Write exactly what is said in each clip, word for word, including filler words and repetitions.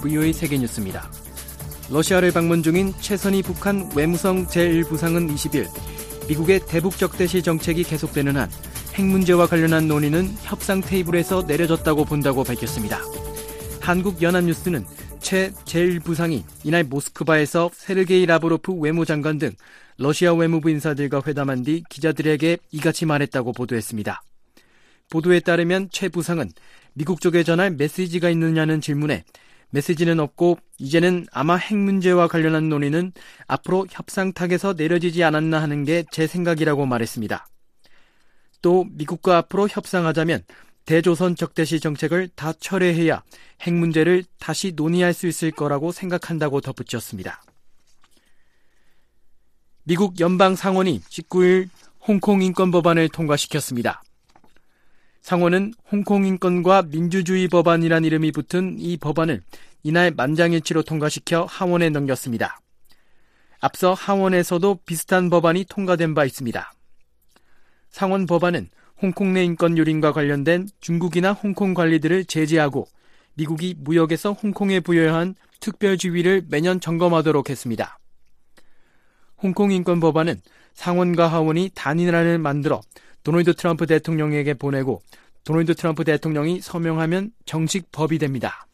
브이오에이 세계뉴스입니다. 러시아를 방문 중인 최선희 북한 외무성 제일 부상은 이십일 미국의 대북적대시 정책이 계속되는 한 핵 문제와 관련한 논의는 협상 테이블에서 내려졌다고 본다고 밝혔습니다. 한국연합뉴스는 최 제일 부상이 이날 모스크바에서 세르게이 라브로프 외무장관 등 러시아 외무부 인사들과 회담한 뒤 기자들에게 이같이 말했다고 보도했습니다. 보도에 따르면 최 부상은 미국 쪽에 전할 메시지가 있느냐는 질문에 메시지는 없고 이제는 아마 핵 문제와 관련한 논의는 앞으로 협상탁에서 내려지지 않았나 하는 게 제 생각이라고 말했습니다. 또 미국과 앞으로 협상하자면 대조선 적대시 정책을 다 철회해야 핵 문제를 다시 논의할 수 있을 거라고 생각한다고 덧붙였습니다. 미국 연방 상원이 십구일 홍콩 인권 법안을 통과시켰습니다. 상원은 홍콩 인권과 민주주의 법안이란 이름이 붙은 이 법안을 이날 만장일치로 통과시켜 하원에 넘겼습니다. 앞서 하원에서도 비슷한 법안이 통과된 바 있습니다. 상원 법안은 홍콩 내 인권 유린과 관련된 중국이나 홍콩 관리들을 제재하고 미국이 무역에서 홍콩에 부여한 특별 지위를 매년 점검하도록 했습니다. 홍콩 인권 법안은 상원과 하원이 단일안을 만들어 도널드 트럼프 대통령에게 보내고 도널드 트럼프 대통령이 서명하면 정식 법이 됩니다.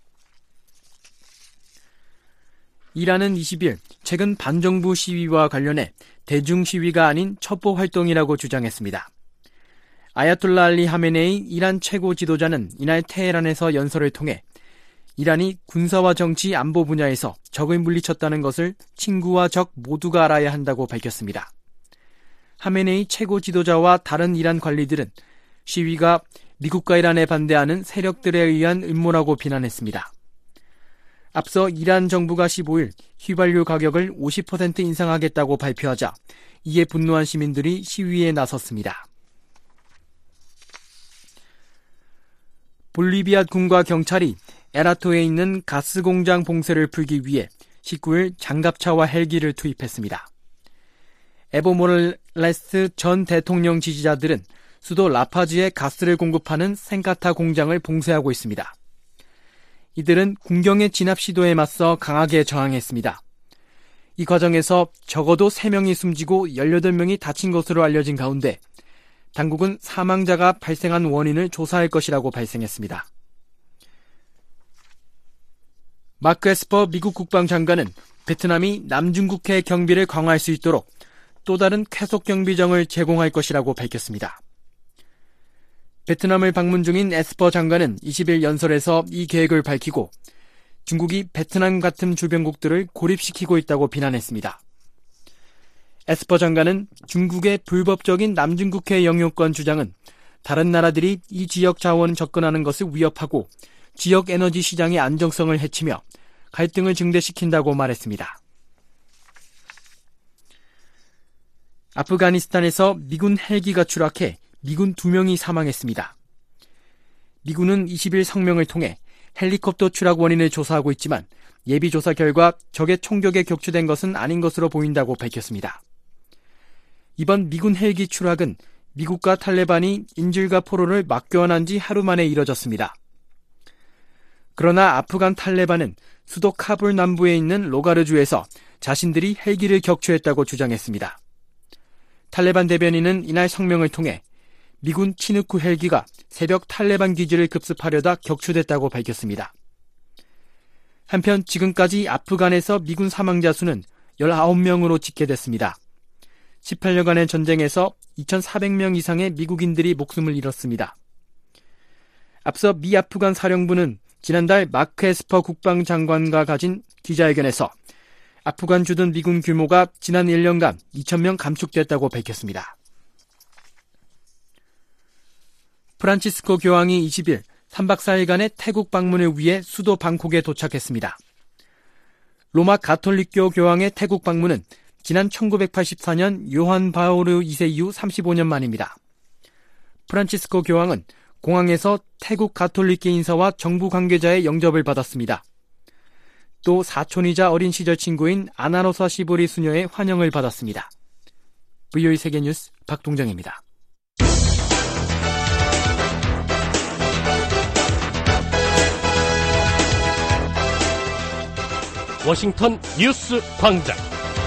이란은 이십일 최근 반정부 시위와 관련해 대중 시위가 아닌 첩보 활동이라고 주장했습니다. 아야톨라 알리 하메네이 이란 최고 지도자는 이날 테헤란에서 연설을 통해 이란이 군사와 정치 안보 분야에서 적을 물리쳤다는 것을 친구와 적 모두가 알아야 한다고 밝혔습니다. 하메네이 최고 지도자와 다른 이란 관리들은 시위가 미국과 이란에 반대하는 세력들에 의한 음모라고 비난했습니다. 앞서 이란 정부가 십오일 휘발유 가격을 오십 퍼센트 인상하겠다고 발표하자 이에 분노한 시민들이 시위에 나섰습니다. 볼리비아 군과 경찰이 에라토에 있는 가스 공장 봉쇄를 풀기 위해 십구일 장갑차와 헬기를 투입했습니다. 에보 모랄레스 전 대통령 지지자들은 수도 라파즈에 가스를 공급하는 센카타 공장을 봉쇄하고 있습니다. 이들은 군경의 진압 시도에 맞서 강하게 저항했습니다. 이 과정에서 적어도 세 명이 숨지고 열여덟 명이 다친 것으로 알려진 가운데 당국은 사망자가 발생한 원인을 조사할 것이라고 발생했습니다. 마크 에스퍼 미국 국방장관은 베트남이 남중국해 경비를 강화할 수 있도록 또 다른 쾌속 경비정을 제공할 것이라고 밝혔습니다. 베트남을 방문 중인 에스퍼 장관은 이십일 연설에서 이 계획을 밝히고 중국이 베트남 같은 주변국들을 고립시키고 있다고 비난했습니다. 에스퍼 장관은 중국의 불법적인 남중국해 영유권 주장은 다른 나라들이 이 지역 자원 접근하는 것을 위협하고 지역 에너지 시장의 안정성을 해치며 갈등을 증대시킨다고 말했습니다. 아프가니스탄에서 미군 헬기가 추락해 미군 두 명이 사망했습니다. 미군은 이십일 성명을 통해 헬리콥터 추락 원인을 조사하고 있지만 예비 조사 결과 적의 총격에 격추된 것은 아닌 것으로 보인다고 밝혔습니다. 이번 미군 헬기 추락은 미국과 탈레반이 인질과 포로를 맞교환한 지 하루 만에 이뤄졌습니다. 그러나 아프간 탈레반은 수도 카불 남부에 있는 로가르주에서 자신들이 헬기를 격추했다고 주장했습니다. 탈레반 대변인은 이날 성명을 통해 미군 치누크 헬기가 새벽 탈레반 기지를 급습하려다 격추됐다고 밝혔습니다. 한편 지금까지 아프간에서 미군 사망자 수는 열아홉 명으로 집계됐습니다. 십팔 년간의 전쟁에서 이천사백 명 이상의 미국인들이 목숨을 잃었습니다. 앞서 미 아프간 사령부는 지난달 마크 에스퍼 국방장관과 가진 기자회견에서 아프간 주둔 미군 규모가 지난 일 년간 이천 명 감축됐다고 밝혔습니다. 프란치스코 교황이 이십일 삼 박 사 일간의 태국 방문을 위해 수도 방콕에 도착했습니다. 로마 가톨릭교 교황의 태국 방문은 지난 천구백팔십사 년 요한 바오르 이 세 이후 삼십오 년 만입니다. 프란치스코 교황은 공항에서 태국 가톨릭계 인사와 정부 관계자의 영접을 받았습니다. 또 사촌이자 어린 시절 친구인 아나로사 시보리 수녀의 환영을 받았습니다. 브이오에이 세계뉴스 박동정입니다. 워싱턴 뉴스 광장.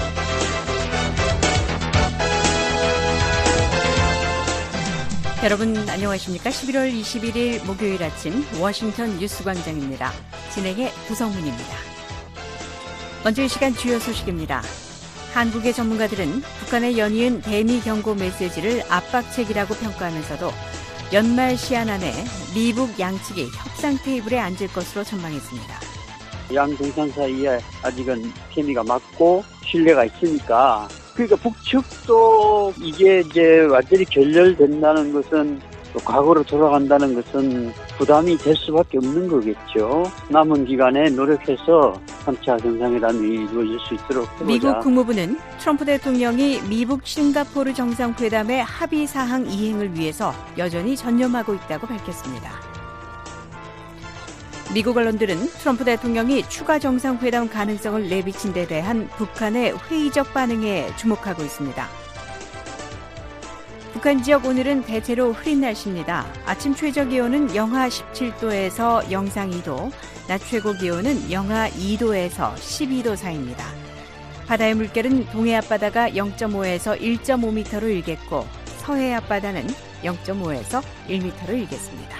여러분 안녕하십니까? 십일월 이십일일 목요일 아침 워싱턴 뉴스 광장입니다. 진행의 구성문입니다. 먼저 이 시간 주요 소식입니다. 한국의 전문가들은 북한의 연이은 대미 경고 메시지를 압박책이라고 평가하면서도 연말 시한 안에 미북 양측이 협상 테이블에 앉을 것으로 전망했습니다. 양 정상 사이에 아직은 케미가 맞고 신뢰가 있으니까, 그러니까 북측도 이게 이제 완전히 결렬된다는 것은, 또 과거로 돌아간다는 것은 부담이 될 수밖에 없는 거겠죠. 남은 기간에 노력해서 삼 차 정상회담이 이루어질 수 있도록 해보자. 미국 국무부는 트럼프 대통령이 미북 싱가포르 정상회담의 합의사항 이행을 위해서 여전히 전념하고 있다고 밝혔습니다. 미국 언론들은 트럼프 대통령이 추가 정상회담 가능성을 내비친 데 대한 북한의 회의적 반응에 주목하고 있습니다. 북한 지역 오늘은 대체로 흐린 날씨입니다. 아침 최저 기온은 영하 십칠도에서 영상 이도, 낮 최고 기온은 영하 이도에서 십이도 사이입니다. 바다의 물결은 동해 앞바다가 영점오에서 일점오 미터로 일겠고, 서해 앞바다는 영점오에서 일 미터로 일겠습니다.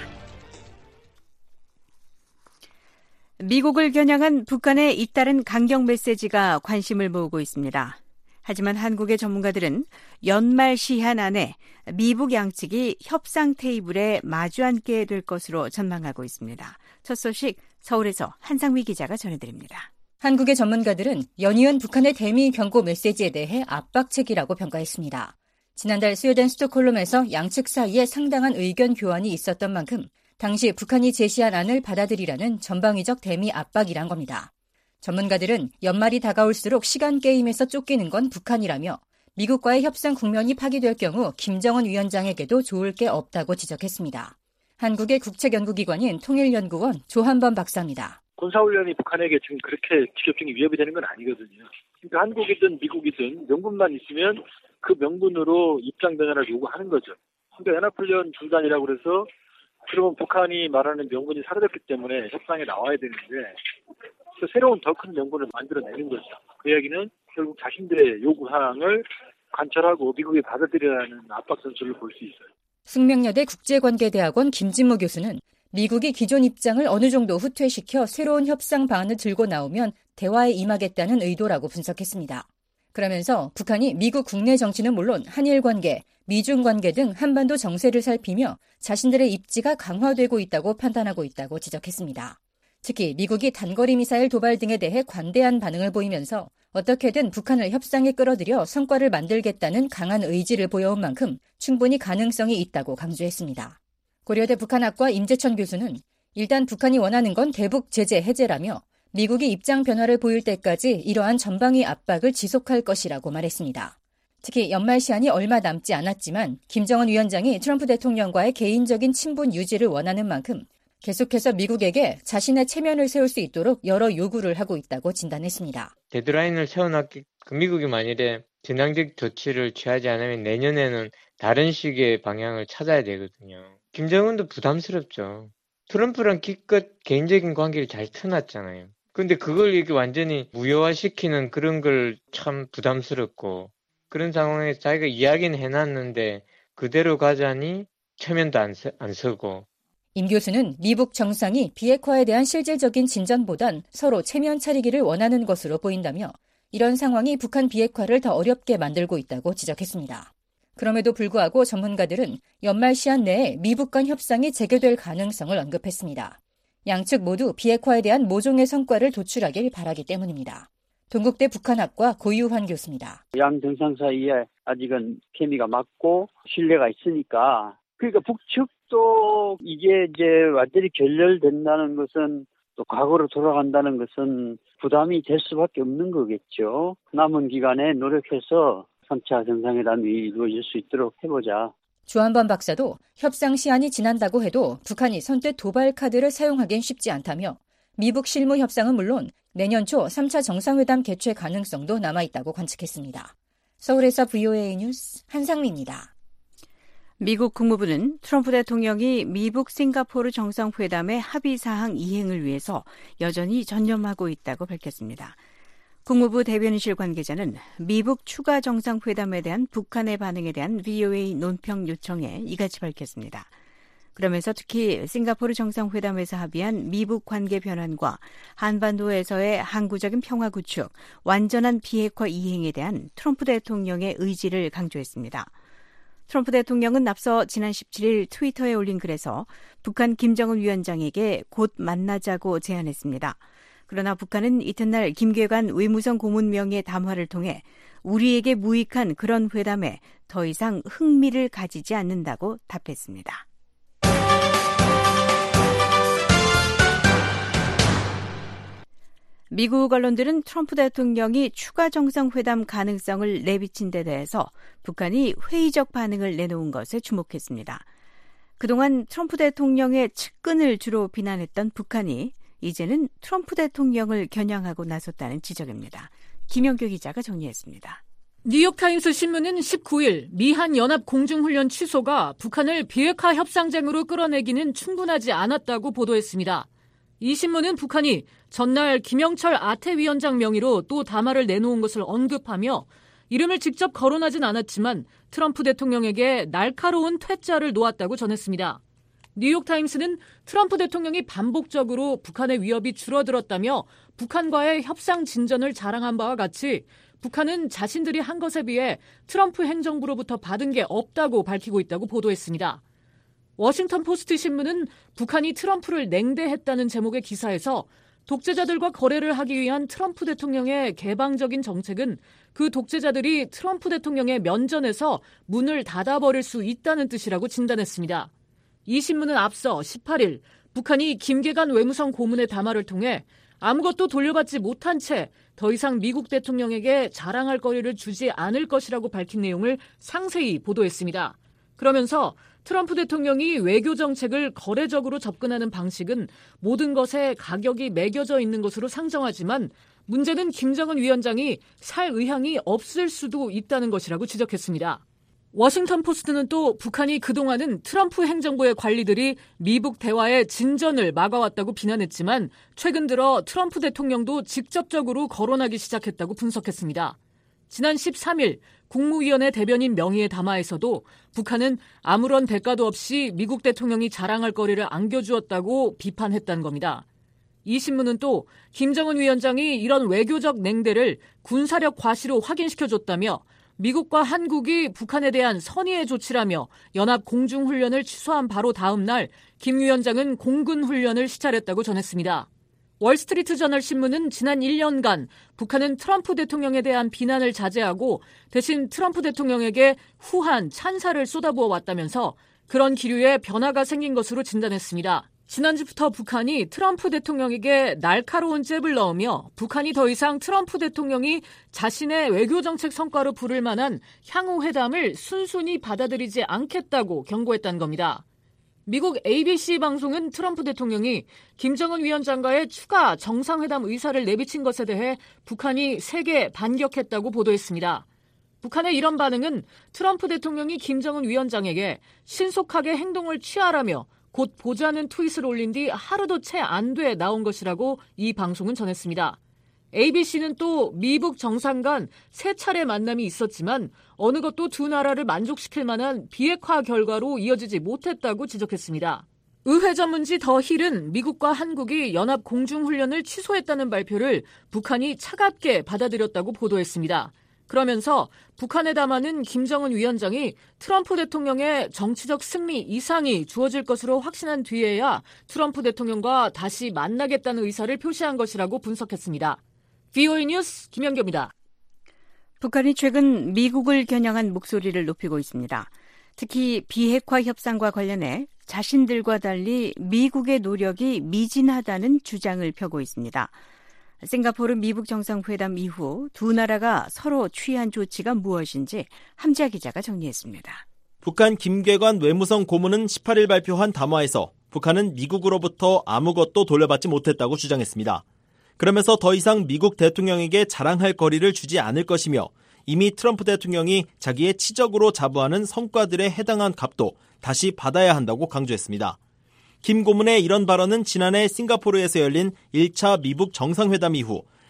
미국을 겨냥한 북한의 잇따른 강경 메시지가 관심을 모으고 있습니다. 하지만 한국의 전문가들은 연말 시한 안에 미북 양측이 협상 테이블에 마주 앉게 될 것으로 전망하고 있습니다. 첫 소식 서울에서 한상미 기자가 전해드립니다. 한국의 전문가들은 연이은 북한의 대미 경고 메시지에 대해 압박책이라고 평가했습니다. 지난달 스웨덴 스톡홀름에서 양측 사이에 상당한 의견 교환이 있었던 만큼 당시 북한이 제시한 안을 받아들이라는 전방위적 대미 압박이란 겁니다. 전문가들은 연말이 다가올수록 시간 게임에서 쫓기는 건 북한이라며 미국과의 협상 국면이 파기될 경우 김정은 위원장에게도 좋을 게 없다고 지적했습니다. 한국의 국책연구기관인 통일연구원 조한범 박사입니다. 군사훈련이 북한에게 지금 그렇게 직접적인 위협이 되는 건 아니거든요. 그러니까 한국이든 미국이든 명분만 있으면 그 명분으로 입장 변화를 요구하는 거죠. 그러니까 연합훈련 중단이라고 그래서 그러면 북한이 말하는 명분이 사라졌기 때문에 협상에 나와야 되는데, 또 새로운 더 큰 명분을 만들어내는 거죠. 그 이야기는 결국 자신들의 요구사항을 관철하고 미국이 받아들이라는 압박 선수를 볼 수 있어요. 숙명여대 국제관계대학원 김진모 교수는 미국이 기존 입장을 어느 정도 후퇴시켜 새로운 협상 방안을 들고 나오면 대화에 임하겠다는 의도라고 분석했습니다. 그러면서 북한이 미국 국내 정치는 물론 한일 관계, 미중 관계 등 한반도 정세를 살피며 자신들의 입지가 강화되고 있다고 판단하고 있다고 지적했습니다. 특히 미국이 단거리 미사일 도발 등에 대해 관대한 반응을 보이면서 어떻게든 북한을 협상에 끌어들여 성과를 만들겠다는 강한 의지를 보여온 만큼 충분히 가능성이 있다고 강조했습니다. 고려대 북한학과 임재천 교수는 일단 북한이 원하는 건 대북 제재 해제라며 미국이 입장 변화를 보일 때까지 이러한 전방위 압박을 지속할 것이라고 말했습니다. 특히 연말 시한이 얼마 남지 않았지만 김정은 위원장이 트럼프 대통령과의 개인적인 친분 유지를 원하는 만큼 계속해서 미국에게 자신의 체면을 세울 수 있도록 여러 요구를 하고 있다고 진단했습니다. 데드라인을 세워놨기, 그 미국이 만일에 전향적 조치를 취하지 않으면 내년에는 다른 식의 방향을 찾아야 되거든요. 김정은도 부담스럽죠. 트럼프랑 기껏 개인적인 관계를 잘 터놨잖아요. 근데 그걸 이렇게 완전히 무효화시키는 그런 걸 참 부담스럽고, 그런 상황에서 자기가 이야기는 해놨는데 그대로 가자니 체면도 안, 서, 안 서고. 임 교수는 미북 정상이 비핵화에 대한 실질적인 진전보단 서로 체면 차리기를 원하는 것으로 보인다며 이런 상황이 북한 비핵화를 더 어렵게 만들고 있다고 지적했습니다. 그럼에도 불구하고 전문가들은 연말 시한 내에 미북 간 협상이 재개될 가능성을 언급했습니다. 양측 모두 비핵화에 대한 모종의 성과를 도출하길 바라기 때문입니다. 동국대 북한학과 고유환 교수입니다. 양 정상 사이에 아직은 케미가 맞고 신뢰가 있으니까, 그러니까 북측도 이게 이제 완전히 결렬된다는 것은, 또 과거로 돌아간다는 것은 부담이 될 수밖에 없는 거겠죠. 남은 기간에 노력해서 삼 차 정상회담이 이루어질 수 있도록 해보자. 조한범 박사도 협상 시한이 지난다고 해도 북한이 선뜻 도발 카드를 사용하기엔 쉽지 않다며 미북 실무 협상은 물론 내년 초 삼 차 정상회담 개최 가능성도 남아있다고 관측했습니다. 서울에서 브이오에이 뉴스 한상미입니다. 미국 국무부는 트럼프 대통령이 미북 싱가포르 정상회담의 합의사항 이행을 위해서 여전히 전념하고 있다고 밝혔습니다. 국무부 대변인실 관계자는 미북 추가 정상회담에 대한 북한의 반응에 대한 브이오에이 논평 요청에 이같이 밝혔습니다. 그러면서 특히 싱가포르 정상회담에서 합의한 미북 관계 변환과 한반도에서의 항구적인 평화 구축, 완전한 비핵화 이행에 대한 트럼프 대통령의 의지를 강조했습니다. 트럼프 대통령은 앞서 지난 십칠일 트위터에 올린 글에서 북한 김정은 위원장에게 곧 만나자고 제안했습니다. 그러나 북한은 이튿날 김계관 외무성 고문 명의 담화를 통해 우리에게 무익한 그런 회담에 더 이상 흥미를 가지지 않는다고 답했습니다. 미국 언론들은 트럼프 대통령이 추가 정상회담 가능성을 내비친 데 대해서 북한이 회의적 반응을 내놓은 것에 주목했습니다. 그동안 트럼프 대통령의 측근을 주로 비난했던 북한이 이제는 트럼프 대통령을 겨냥하고 나섰다는 지적입니다. 김영규 기자가 정리했습니다. 뉴욕타임스 신문은 십구일 미한 연합 공중훈련 취소가 북한을 비핵화 협상장으로 끌어내기는 충분하지 않았다고 보도했습니다. 이 신문은 북한이 전날 김영철 아태위원장 명의로 또 담화를 내놓은 것을 언급하며 이름을 직접 거론하진 않았지만 트럼프 대통령에게 날카로운 퇴짜를 놓았다고 전했습니다. 뉴욕타임스는 트럼프 대통령이 반복적으로 북한의 위협이 줄어들었다며 북한과의 협상 진전을 자랑한 바와 같이 북한은 자신들이 한 것에 비해 트럼프 행정부로부터 받은 게 없다고 밝히고 있다고 보도했습니다. 워싱턴 포스트 신문은 북한이 트럼프를 냉대했다는 제목의 기사에서 독재자들과 거래를 하기 위한 트럼프 대통령의 개방적인 정책은 그 독재자들이 트럼프 대통령의 면전에서 문을 닫아버릴 수 있다는 뜻이라고 진단했습니다. 이 신문은 앞서 십팔일 북한이 김계관 외무성 고문의 담화를 통해 아무것도 돌려받지 못한 채 더 이상 미국 대통령에게 자랑할 거리를 주지 않을 것이라고 밝힌 내용을 상세히 보도했습니다. 그러면서 트럼프 대통령이 외교 정책을 거래적으로 접근하는 방식은 모든 것에 가격이 매겨져 있는 것으로 상정하지만 문제는 김정은 위원장이 살 의향이 없을 수도 있다는 것이라고 지적했습니다. 워싱턴 포스트는 또 북한이 그동안은 트럼프 행정부의 관리들이 미북 대화의 진전을 막아왔다고 비난했지만 최근 들어 트럼프 대통령도 직접적으로 거론하기 시작했다고 분석했습니다. 지난 십삼일 국무위원회 대변인 명의의 담화에서도 북한은 아무런 대가도 없이 미국 대통령이 자랑할 거리를 안겨주었다고 비판했다는 겁니다. 이 신문은 또 김정은 위원장이 이런 외교적 냉대를 군사력 과시로 확인시켜줬다며 미국과 한국이 북한에 대한 선의의 조치라며 연합 공중훈련을 취소한 바로 다음 날 김 위원장은 공군훈련을 시찰했다고 전했습니다. 월스트리트 저널 신문은 지난 일 년간 북한은 트럼프 대통령에 대한 비난을 자제하고 대신 트럼프 대통령에게 후한 찬사를 쏟아부어 왔다면서 그런 기류에 변화가 생긴 것으로 진단했습니다. 지난주부터 북한이 트럼프 대통령에게 날카로운 잽을 넣으며 북한이 더 이상 트럼프 대통령이 자신의 외교정책 성과로 부를 만한 향후 회담을 순순히 받아들이지 않겠다고 경고했다는 겁니다. 미국 에이비씨 방송은 트럼프 대통령이 김정은 위원장과의 추가 정상회담 의사를 내비친 것에 대해 북한이 세게 반격했다고 보도했습니다. 북한의 이런 반응은 트럼프 대통령이 김정은 위원장에게 신속하게 행동을 취하라며 곧 보자는 트윗을 올린 뒤 하루도 채 안 돼 나온 것이라고 이 방송은 전했습니다. 에이비씨는 또 미북 정상 간 세 차례 만남이 있었지만 어느 것도 두 나라를 만족시킬 만한 비핵화 결과로 이어지지 못했다고 지적했습니다. 의회 전문지 더 힐은 미국과 한국이 연합 공중훈련을 취소했다는 발표를 북한이 차갑게 받아들였다고 보도했습니다. 그러면서 북한에 담아는 김정은 위원장이 트럼프 대통령의 정치적 승리 이상이 주어질 것으로 확신한 뒤에야 트럼프 대통령과 다시 만나겠다는 의사를 표시한 것이라고 분석했습니다. 브이오에이 뉴스 김영규입니다. 북한이 최근 미국을 겨냥한 목소리를 높이고 있습니다. 특히 비핵화 협상과 관련해 자신들과 달리 미국의 노력이 미진하다는 주장을 펴고 있습니다. 싱가포르 미북 정상회담 이후 두 나라가 서로 취한 조치가 무엇인지 함지아 기자가 정리했습니다. 북한 김계관 외무성 고문은 십팔일 발표한 담화에서 북한은 미국으로부터 아무것도 돌려받지 못했다고 주장했습니다. 그러면서 더 이상 미국 대통령에게 자랑할 거리를 주지 않을 것이며 이미 트럼프 대통령이 자기의 치적으로 자부하는 성과들에 해당한 값도 다시 받아야 한다고 강조했습니다. 김 고문의 이런 발언은 지난해 싱가포르에서 열린 일 차 미북 정상회담 이후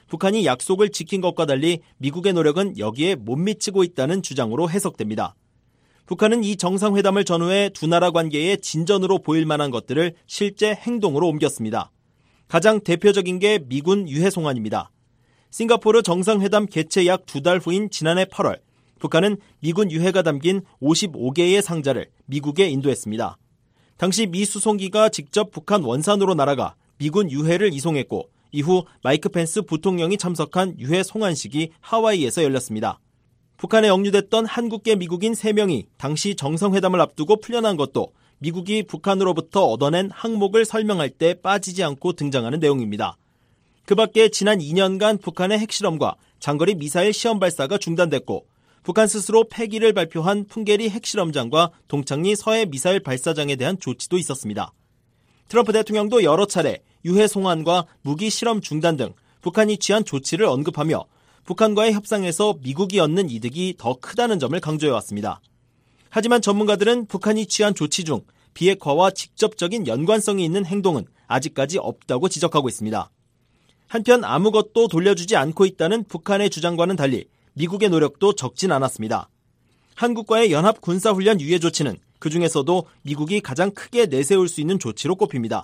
북한이 약속을 지킨 것과 달리 미국의 노력은 여기에 못 미치고 있다는 주장으로 해석됩니다. 북한은 이 정상회담을 전후해 두 나라 관계의 진전으로 보일 만한 것들을 실제 행동으로 옮겼습니다. 가장 대표적인 게 미군 유해 송환입니다. 싱가포르 정상회담 개최 약 두 달 후인 지난해 팔월, 북한은 미군 유해가 담긴 오십오 개의 상자를 미국에 인도했습니다. 당시 미 수송기가 직접 북한 원산으로 날아가 미군 유해를 이송했고, 이후 마이크 펜스 부통령이 참석한 유해 송환식이 하와이에서 열렸습니다. 북한에 억류됐던 한국계 미국인 세 명이 당시 정상회담을 앞두고 풀려난 것도 미국이 북한으로부터 얻어낸 항목을 설명할 때 빠지지 않고 등장하는 내용입니다. 그 밖에 지난 이 년간 북한의 핵실험과 장거리 미사일 시험 발사가 중단됐고, 북한 스스로 폐기를 발표한 풍계리 핵실험장과 동창리 서해 미사일 발사장에 대한 조치도 있었습니다. 트럼프 대통령도 여러 차례 유해 송환과 무기 실험 중단 등 북한이 취한 조치를 언급하며 북한과의 협상에서 미국이 얻는 이득이 더 크다는 점을 강조해왔습니다. 하지만 전문가들은 북한이 취한 조치 중 비핵화와 직접적인 연관성이 있는 행동은 아직까지 없다고 지적하고 있습니다. 한편 아무것도 돌려주지 않고 있다는 북한의 주장과는 달리 미국의 노력도 적진 않았습니다. 한국과의 연합 군사훈련 유예 조치는 그중에서도 미국이 가장 크게 내세울 수 있는 조치로 꼽힙니다.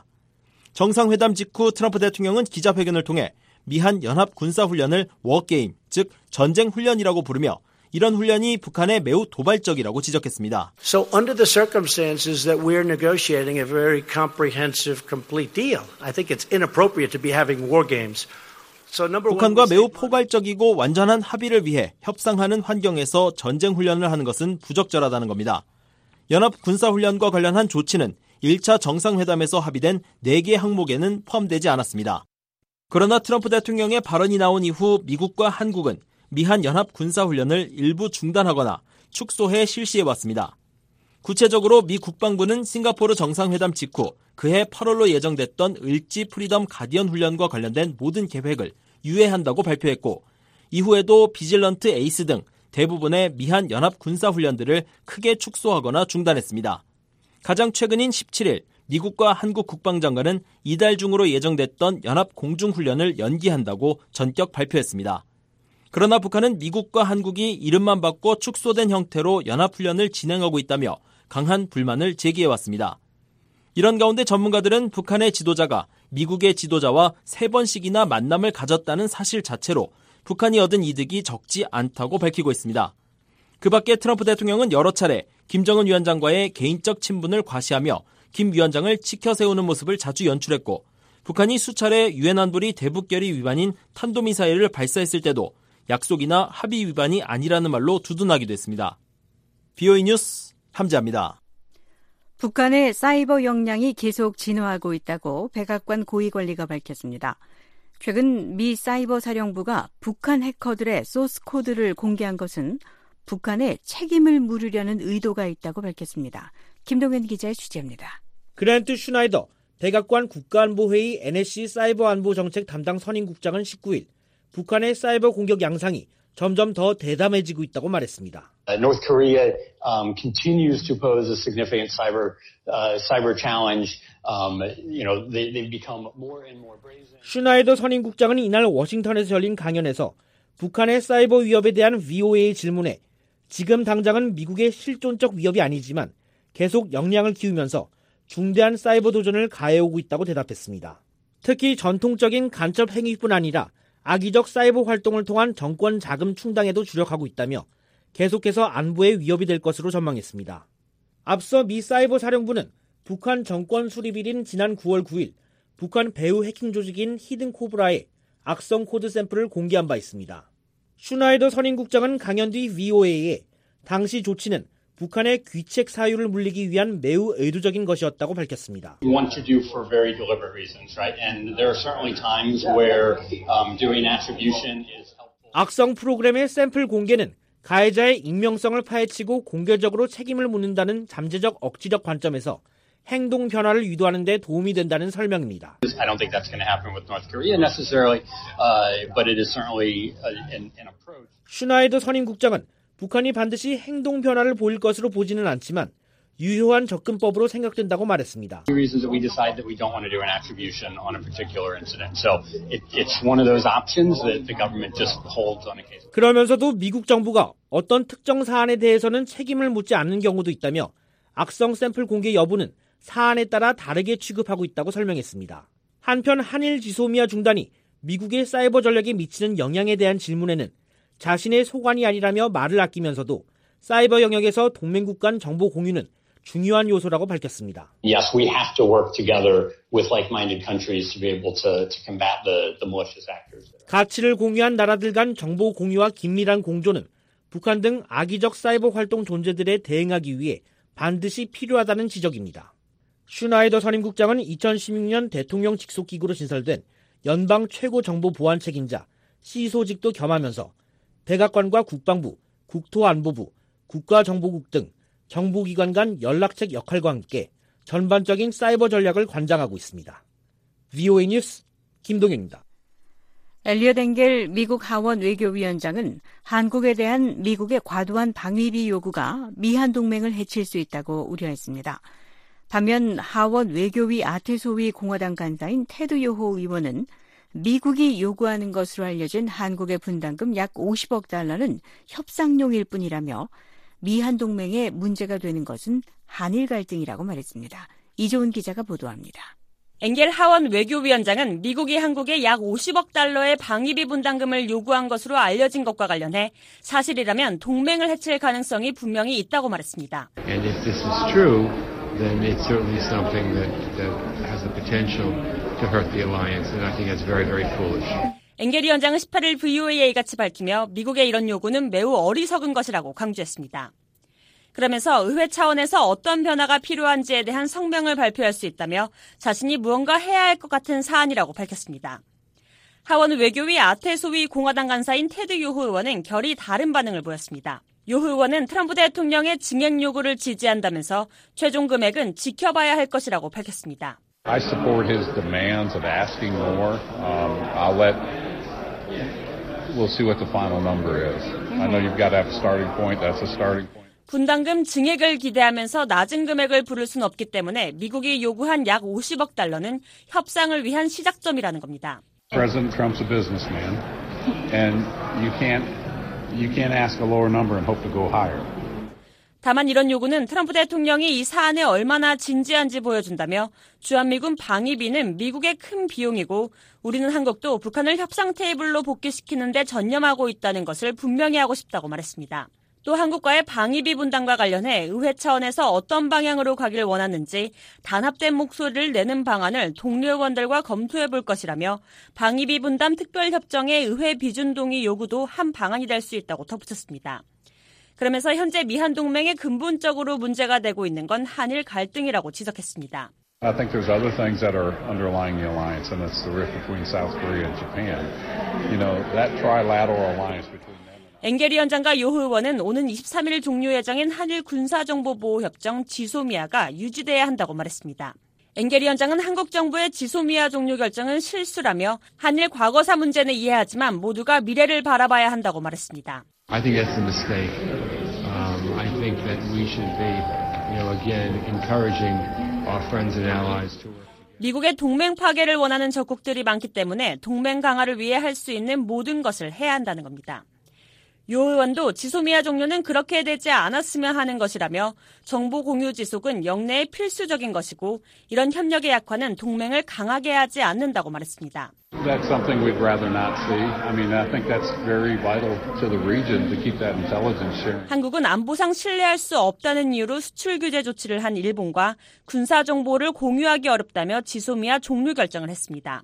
정상회담 직후 트럼프 대통령은 기자회견을 통해 미한 연합 군사훈련을 워게임, 즉 전쟁훈련이라고 부르며 이런 훈련이 북한에 매우 도발적이라고 지적했습니다. So under the circumstances that we're negotiating a very comprehensive, complete deal, I think it's inappropriate to be having war games. So number one, 북한과 매우 포괄적이고 완전한 합의를 위해 협상하는 환경에서 전쟁훈련을 하는 것은 부적절하다는 겁니다. 연합 군사훈련과 관련한 조치는 일 차 정상회담에서 합의된 네 개 항목에는 포함되지 않았습니다. 그러나 트럼프 대통령의 발언이 나온 이후 미국과 한국은 미한 연합 군사훈련을 일부 중단하거나 축소해 실시해왔습니다. 구체적으로 미 국방부는 싱가포르 정상회담 직후 그해 팔월로 예정됐던 을지 프리덤 가디언 훈련과 관련된 모든 계획을 유예한다고 발표했고, 이후에도 비질런트 에이스 등 대부분의 미한 연합 군사훈련들을 크게 축소하거나 중단했습니다. 가장 최근인 십칠 일 미국과 한국 국방장관은 이달 중으로 예정됐던 연합 공중훈련을 연기한다고 전격 발표했습니다. 그러나 북한은 미국과 한국이 이름만 바꿔 축소된 형태로 연합훈련을 진행하고 있다며 강한 불만을 제기해왔습니다. 이런 가운데 전문가들은 북한의 지도자가 미국의 지도자와 세 번씩이나 만남을 가졌다는 사실 자체로 북한이 얻은 이득이 적지 않다고 밝히고 있습니다. 그 밖에 트럼프 대통령은 여러 차례 김정은 위원장과의 개인적 친분을 과시하며 김 위원장을 치켜세우는 모습을 자주 연출했고, 북한이 수차례 유엔 안보리 대북결의 위반인 탄도미사일을 발사했을 때도 약속이나 합의 위반이 아니라는 말로 두둔하기도 했습니다. 비오이 뉴스 함지아입니다. 북한의 사이버 역량이 계속 진화하고 있다고 백악관 고위관리가 밝혔습니다. 최근 미 사이버 사령부가 북한 해커들의 소스 코드를 공개한 것은 북한에 책임을 물으려는 의도가 있다고 밝혔습니다. 김동현 기자의 취재입니다. 그랜트 슈나이더 백악관 국가안보회의 엔에스씨 사이버 안보 정책 담당 선임국장은 십구 일 북한의 사이버 공격 양상이 점점 더 대담해지고 있다고 말했습니다. North Korea um, continues to pose a significant cyber uh, cyber challenge. Um, you know, they, they've become more and more brazen. 슈나이더 선임국장은 이날 워싱턴에서 열린 강연에서 북한의 사이버 위협에 대한 브이오에이의 질문에 지금 당장은 미국의 실존적 위협이 아니지만 계속 역량을 키우면서 중대한 사이버 도전을 가해오고 있다고 대답했습니다. 특히 전통적인 간첩 행위뿐 아니라 악의적 사이버 활동을 통한 정권 자금 충당에도 주력하고 있다며 계속해서 안보에 위협이 될 것으로 전망했습니다. 앞서 미 사이버 사령부는 북한 정권 수립일인 지난 구월 구일 북한 배후 해킹 조직인 히든 코브라의 악성 코드 샘플을 공개한 바 있습니다. 슈나이더 선임국장은 강연 뒤 브이오에이에 당시 조치는 북한의 귀책 사유를 물리기 위한 매우 의도적인 것이었다고 밝혔습니다. We want to do for very deliberate reasons, right? And there are certainly times where um, doing attribution is helpful. 악성 프로그램의 샘플 공개는 가해자의 익명성을 파헤치고 공개적으로 책임을 묻는다는 잠재적 억지적 관점에서 행동 변화를 유도하는 데 도움이 된다는 설명입니다. I don't think that's going to happen with North Korea necessarily, uh, but it is certainly an, an approach. 슈나이더 선임국장은 북한이 반드시 행동 변화를 보일 것으로 보지는 않지만 유효한 접근법으로 생각된다고 말했습니다. reasons that we decide that we don't want to do an attribution on a particular incident. So it, it's one of those options that the government just holds on a case. 그러면서도 미국 정부가 어떤 특정 사안에 대해서는 책임을 묻지 않는 경우도 있다며 악성 샘플 공개 여부는 사안에 따라 다르게 취급하고 있다고 설명했습니다. 한편 한일 지소미아 중단이 미국의 사이버 전략에 미치는 영향에 대한 질문에는 자신의 소관이 아니라며 말을 아끼면서도 사이버 영역에서 동맹국 간 정보 공유는 중요한 요소라고 밝혔습니다. Yes, we have to work together with like-minded countries to be able to, to combat the, the malicious actors. 가치를 공유한 나라들 간 정보 공유와 긴밀한 공조는 북한 등 악의적 사이버 활동 존재들에 대응하기 위해 반드시 필요하다는 지적입니다. 슈나이더 선임국장은 이천십육 년 대통령 직속기구로 신설된 연방 최고 정보 보안 책임자 시소직도 겸하면서 백악관과 국방부, 국토안보부, 국가정보국 등 정보기관 간 연락책 역할과 함께 전반적인 사이버 전략을 관장하고 있습니다. 브이오에이 뉴스 김동현입니다. 엘리엇 엥겔 미국 하원 외교위원장은 한국에 대한 미국의 과도한 방위비 요구가 미한 동맹을 해칠 수 있다고 우려했습니다. 반면 하원 외교위 아테소위 공화당 간사인 테드 요호 의원은 미국이 요구하는 것으로 알려진 한국의 분담금 약 오십억 달러는 협상용일 뿐이라며 미한 동맹에 문제가 되는 것은 한일 갈등이라고 말했습니다. 이조은 기자가 보도합니다. 엥겔 하원 외교위원장은 미국이 한국에 약 오십억 달러의 방위비 분담금을 요구한 것으로 알려진 것과 관련해 사실이라면 동맹을 해칠 가능성이 분명히 있다고 말했습니다. And if this is true, then it's certainly something that, that has the potential to hurt the alliance, and I think that's very, very foolish. 엥겔 위원장은 십팔 일 브이오에이에 같이 밝히며 미국의 이런 요구는 매우 어리석은 것이라고 강조했습니다. 그러면서 의회 차원에서 어떤 변화가 필요한지에 대한 성명을 발표할 수 있다며 자신이 무언가 해야 할 것 같은 사안이라고 밝혔습니다. 하원 외교위 아테소위 공화당 간사인 테드 요호 의원은 결이 다른 반응을 보였습니다. 요호 의원은 트럼프 대통령의 증액 요구를 지지한다면서 최종 금액은 지켜봐야 할 것이라고 밝혔습니다. I support his demands of asking more. Um, I'll let, we'll see what the final number is. I know you've got to have a starting point. That's a starting point. 분담금 증액을 기대하면서 낮은 금액을 부를 수는 없기 때문에 미국이 요구한 약 오십억 달러는 협상을 위한 시작점이라는 겁니다. President Trump's a businessman, and you can't you can't ask a lower number and hope to go higher. 다만 이런 요구는 트럼프 대통령이 이 사안에 얼마나 진지한지 보여준다며 주한미군 방위비는 미국의 큰 비용이고 우리는 한국도 북한을 협상 테이블로 복귀시키는 데 전념하고 있다는 것을 분명히 하고 싶다고 말했습니다. 또 한국과의 방위비 분담과 관련해 의회 차원에서 어떤 방향으로 가길 원하는지 단합된 목소리를 내는 방안을 동료 의원들과 검토해 볼 것이라며 방위비 분담 특별협정의 의회 비준 동의 요구도 한 방안이 될 수 있다고 덧붙였습니다. 그러면서 현재 미한 동맹에 근본적으로 문제가 되고 있는 건 한일 갈등이라고 지적했습니다. I think there's other things that are underlying the alliance, and it's the rift between South Korea and Japan. You know, that trilateral alliance between 엥겔 위원장과 요호 의원은 오는 이십삼 일 종료 예정인 한일 군사정보보호협정 지소미아가 유지돼야 한다고 말했습니다. 엥겔 위원장은 한국 정부의 지소미아 종료 결정은 실수라며 한일 과거사 문제는 이해하지만 모두가 미래를 바라봐야 한다고 말했습니다. I think that's a mistake. Um, I think that we should be, you know, again, encouraging our friends and allies to work. 미국의 동맹 파괴를 원하는 적국들이 많기 때문에 동맹 강화를 위해 할 수 있는 모든 것을 해야 한다는 겁니다. 요 의원도 지소미아 종료는 그렇게 되지 않았으면 하는 것이라며 정보 공유 지속은 영내의 필수적인 것이고 이런 협력의 약화는 동맹을 강하게 하지 않는다고 말했습니다. That's something we'd rather not see. I mean, I think that's very vital to the region to keep that intelligence sharing. 한국은 안보상 신뢰할 수 없다는 이유로 수출 규제 조치를 한 일본과 군사 정보를 공유하기 어렵다며 지소미아 종료 결정을 했습니다.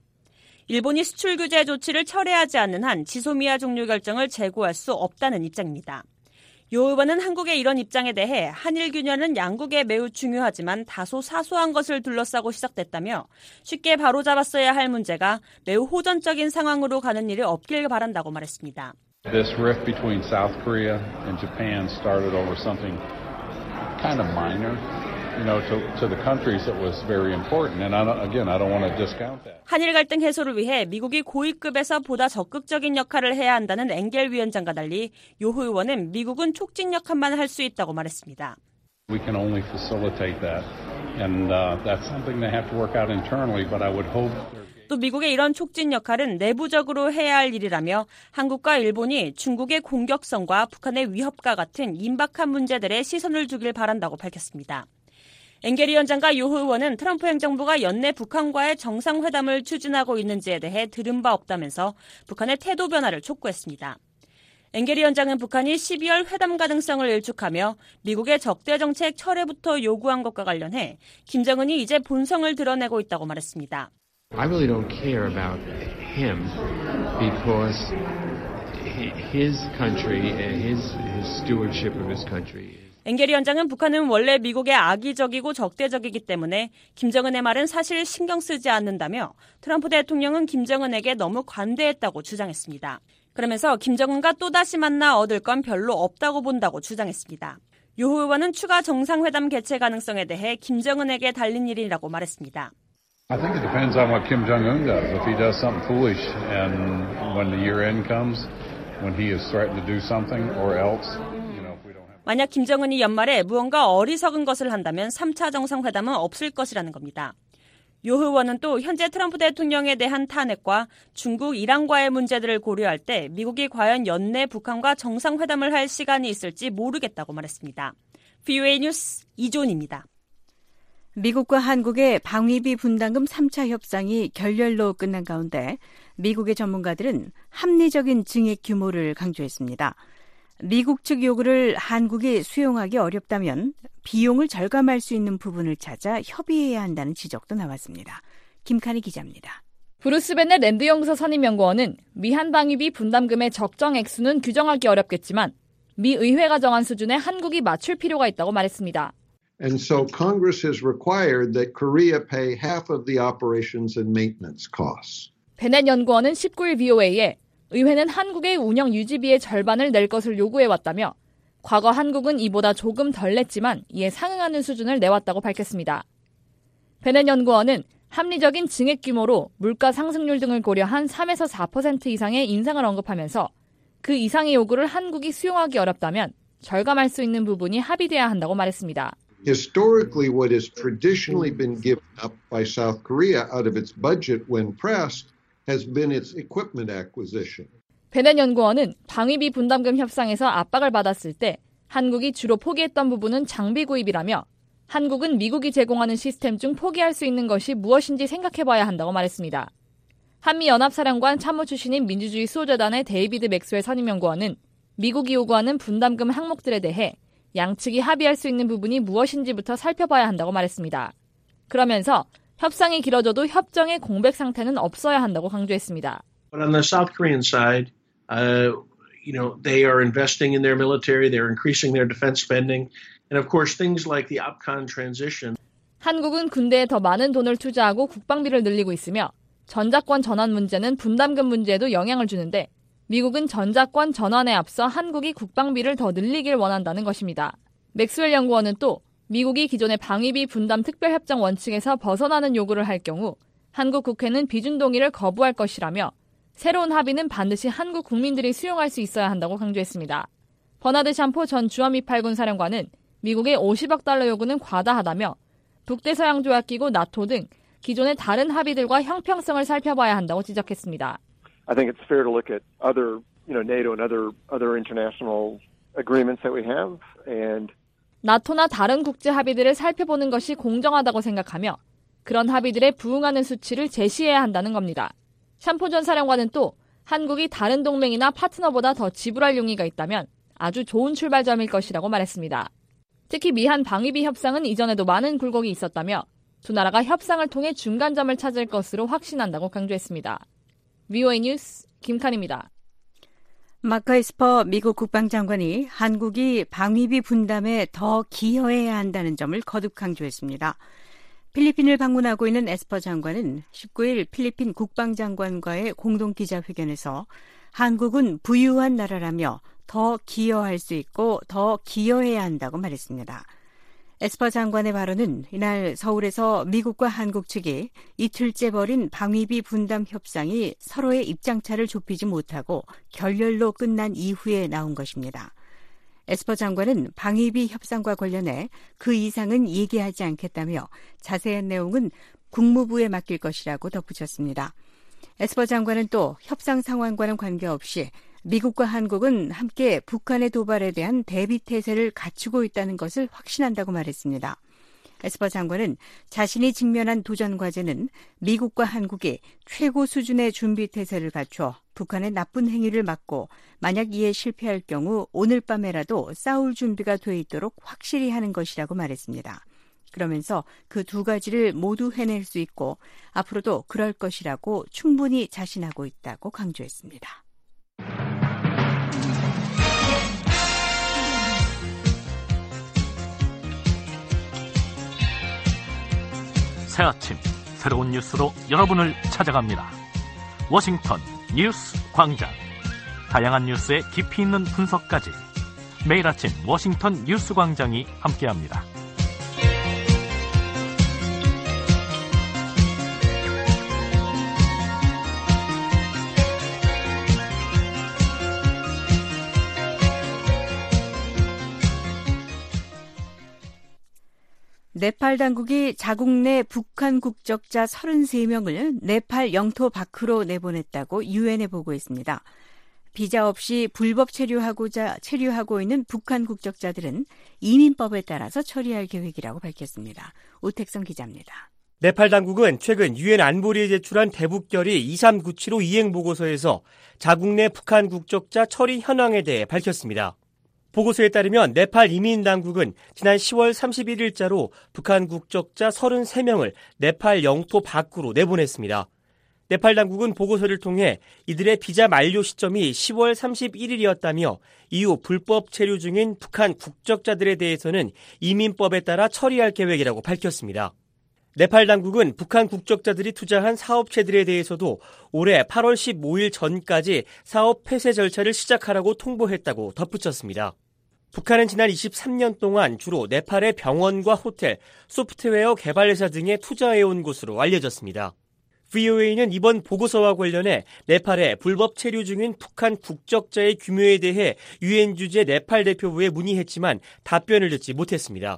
일본이 수출 규제 조치를 철회하지 않는 한 지소미아 종료 결정을 재고할 수 없다는 입장입니다. 요 의원은 한국의 이런 입장에 대해 한일 균열은 양국에 매우 중요하지만 다소 사소한 것을 둘러싸고 시작됐다며 쉽게 바로잡았어야 할 문제가 매우 호전적인 상황으로 가는 일이 없길 바란다고 말했습니다. This rift between South Korea and Japan started over something kind of minor. You know, to, to the countries it was very important. And I don't, again, I don't want to discount that. 한일 갈등 해소를 위해 미국이 고위급에서 보다 적극적인 역할을 해야 한다는 엥겔 위원장과 달리 요호 의원은 미국은 촉진 역할만 할 수 있다고 말했습니다. We can only facilitate that, and uh, that's something they have to work out internally. But I would hope. 또 미국의 이런 촉진 역할은 내부적으로 해야 할 일이라며 한국과 일본이 중국의 공격성과 북한의 위협과 같은 임박한 문제들에 시선을 두길 바란다고 밝혔습니다. 엥겔 위원장과 요호 의원은 트럼프 행정부가 연내 북한과의 정상회담을 추진하고 있는지에 대해 들은 바 없다면서 북한의 태도 변화를 촉구했습니다. 엥겔 위원장은 북한이 십이월 회담 가능성을 일축하며 미국의 적대정책 철회부터 요구한 것과 관련해 김정은이 이제 본성을 드러내고 있다고 말했습니다. I really don't care about him because his country and his, his stewardship of his country. 엥겔 위원장은 북한은 원래 미국의 악의적이고 적대적이기 때문에 김정은의 말은 사실 신경 쓰지 않는다며 트럼프 대통령은 김정은에게 너무 관대했다고 주장했습니다. 그러면서 김정은과 또다시 만나 얻을 건 별로 없다고 본다고 주장했습니다. 요호 의원은 추가 정상회담 개최 가능성에 대해 김정은에게 달린 일이라고 말했습니다. I think it depends on what Kim Jong-un does. If he does something foolish and when the year end comes, when he is threatened to do something or else, you know, if we don't have... 만약 김정은이 연말에 무언가 어리석은 것을 한다면 삼 차 정상회담은 없을 것이라는 겁니다. 요 의원은 또 현재 트럼프 대통령에 대한 탄핵과 중국, 이란과의 문제들을 고려할 때 미국이 과연 연내 북한과 정상회담을 할 시간이 있을지 모르겠다고 말했습니다. 브이오에이 뉴스 이존입니다. 미국과 한국의 방위비 분담금 삼 차 협상이 결렬로 끝난 가운데 미국의 전문가들은 합리적인 증액 규모를 강조했습니다. 미국 측 요구를 한국이 수용하기 어렵다면 비용을 절감할 수 있는 부분을 찾아 협의해야 한다는 지적도 나왔습니다. 김칸희 기자입니다. 브루스 베넷 랜드 연구소 선임연구원은 미한 방위비 분담금의 적정 액수는 규정하기 어렵겠지만 미 의회가 정한 수준에 한국이 맞출 필요가 있다고 말했습니다. And so Congress has required that Korea pay half of the operations and maintenance costs. 베넷 연구원은 십구 일 브이오에이에 의회는 한국의 운영 유지비의 절반을 낼 것을 요구해왔다며 과거 한국은 이보다 조금 덜 냈지만 이에 상응하는 수준을 내왔다고 밝혔습니다. 베넷 연구원은 합리적인 증액 규모로 물가 상승률 등을 고려한 삼에서 사 퍼센트 이상의 인상을 언급하면서 그 이상의 요구를 한국이 수용하기 어렵다면 절감할 수 있는 부분이 합의돼야 한다고 말했습니다. Historically, what has traditionally been given up by South Korea out of its budget when pressed has been its equipment acquisition. 베넷 연구원은 방위비 분담금 협상에서 압박을 받았을 때 한국이 주로 포기했던 부분은 장비 구입이라며 한국은 미국이 제공하는 시스템 중 포기할 수 있는 것이 무엇인지 생각해봐야 한다고 말했습니다. 한미연합사령관 참모 출신인 민주주의 수호재단의 데이비드 맥스웰 선임연구원은 미국이 요구하는 분담금 항목들에 대해 양측이 합의할 수 있는 부분이 무엇인지부터 살펴봐야 한다고 말했습니다. 그러면서 협상이 길어져도 협정의 공백 상태는 없어야 한다고 강조했습니다. But on the South Korean side, uh, you know, they are investing in their military, they're increasing their defense spending, and of course things like the OPCON transition. 한국은 군대에 더 많은 돈을 투자하고 국방비를 늘리고 있으며 전자권 전환 문제는 분담금 문제에도 영향을 주는데 미국은 전자권 전환에 앞서 한국이 국방비를 더 늘리길 원한다는 것입니다. 맥스웰 연구원은 또 미국이 기존의 방위비 분담 특별협정 원칙에서 벗어나는 요구를 할 경우 한국 국회는 비준 동의를 거부할 것이라며 새로운 합의는 반드시 한국 국민들이 수용할 수 있어야 한다고 강조했습니다. 버나드 샴포 전 주한미팔군 사령관은 미국의 오십억 달러 요구는 과다하다며 북대서양조약기구 나토 등 기존의 다른 합의들과 형평성을 살펴봐야 한다고 지적했습니다. I think it's fair to look at other, you know, NATO and other other international agreements that we have, and 나토나 다른 국제 합의들을 살펴보는 것이 공정하다고 생각하며 그런 합의들에 부응하는 수치를 제시해야 한다는 겁니다. 샴포 전 사령관은 또 한국이 다른 동맹이나 파트너보다 더 지불할 용의가 있다면 아주 좋은 출발점일 것이라고 말했습니다. 특히 미한 방위비 협상은 이전에도 많은 굴곡이 있었다며 두 나라가 협상을 통해 중간점을 찾을 것으로 확신한다고 강조했습니다. 브이오에이 뉴스 김칸입니다. 마크 에스퍼 미국 국방장관이 한국이 방위비 분담에 더 기여해야 한다는 점을 거듭 강조했습니다. 필리핀을 방문하고 있는 에스퍼 장관은 십구 일 필리핀 국방장관과의 공동기자회견에서 한국은 부유한 나라라며 더 기여할 수 있고 더 기여해야 한다고 말했습니다. 에스퍼 장관의 발언은 이날 서울에서 미국과 한국 측이 이틀째 벌인 방위비 분담 협상이 서로의 입장차를 좁히지 못하고 결렬로 끝난 이후에 나온 것입니다. 에스퍼 장관은 방위비 협상과 관련해 그 이상은 얘기하지 않겠다며 자세한 내용은 국무부에 맡길 것이라고 덧붙였습니다. 에스퍼 장관은 또 협상 상황과는 관계없이 미국과 한국은 함께 북한의 도발에 대한 대비 태세를 갖추고 있다는 것을 확신한다고 말했습니다. 에스퍼 장관은 자신이 직면한 도전 과제는 미국과 한국이 최고 수준의 준비 태세를 갖춰 북한의 나쁜 행위를 막고 만약 이에 실패할 경우 오늘 밤에라도 싸울 준비가 돼 있도록 확실히 하는 것이라고 말했습니다. 그러면서 그 두 가지를 모두 해낼 수 있고 앞으로도 그럴 것이라고 충분히 자신하고 있다고 강조했습니다. 새 아침 새로운 뉴스로 여러분을 찾아갑니다. 워싱턴 뉴스 광장. 다양한 뉴스의 깊이 있는 분석까지 매일 아침 워싱턴 뉴스 광장이 함께합니다. 네팔 당국이 자국 내 북한 국적자 서른세 명을 네팔 영토 밖으로 내보냈다고 유엔에 보고했습니다. 비자 없이 불법 체류하고자 체류하고 있는 북한 국적자들은 이민법에 따라서 처리할 계획이라고 밝혔습니다. 오택성 기자입니다. 네팔 당국은 최근 유엔 안보리에 제출한 대북결의 이삼구칠오 이행 보고서에서 자국 내 북한 국적자 처리 현황에 대해 밝혔습니다. 보고서에 따르면 네팔 이민당국은 지난 시월 삼십일일자로 북한 국적자 서른세 명을 네팔 영토 밖으로 내보냈습니다. 네팔 당국은 보고서를 통해 이들의 비자 만료 시점이 시월 삼십일일이었다며 이후 불법 체류 중인 북한 국적자들에 대해서는 이민법에 따라 처리할 계획이라고 밝혔습니다. 네팔 당국은 북한 국적자들이 투자한 사업체들에 대해서도 올해 팔월 십오일 전까지 사업 폐쇄 절차를 시작하라고 통보했다고 덧붙였습니다. 북한은 지난 이십삼년 동안 주로 네팔의 병원과 호텔, 소프트웨어 개발회사 등에 투자해온 것으로 알려졌습니다. 브이오에이는 이번 보고서와 관련해 네팔에 불법 체류 중인 북한 국적자의 규모에 대해 유엔 주재 네팔 대표부에 문의했지만 답변을 듣지 못했습니다.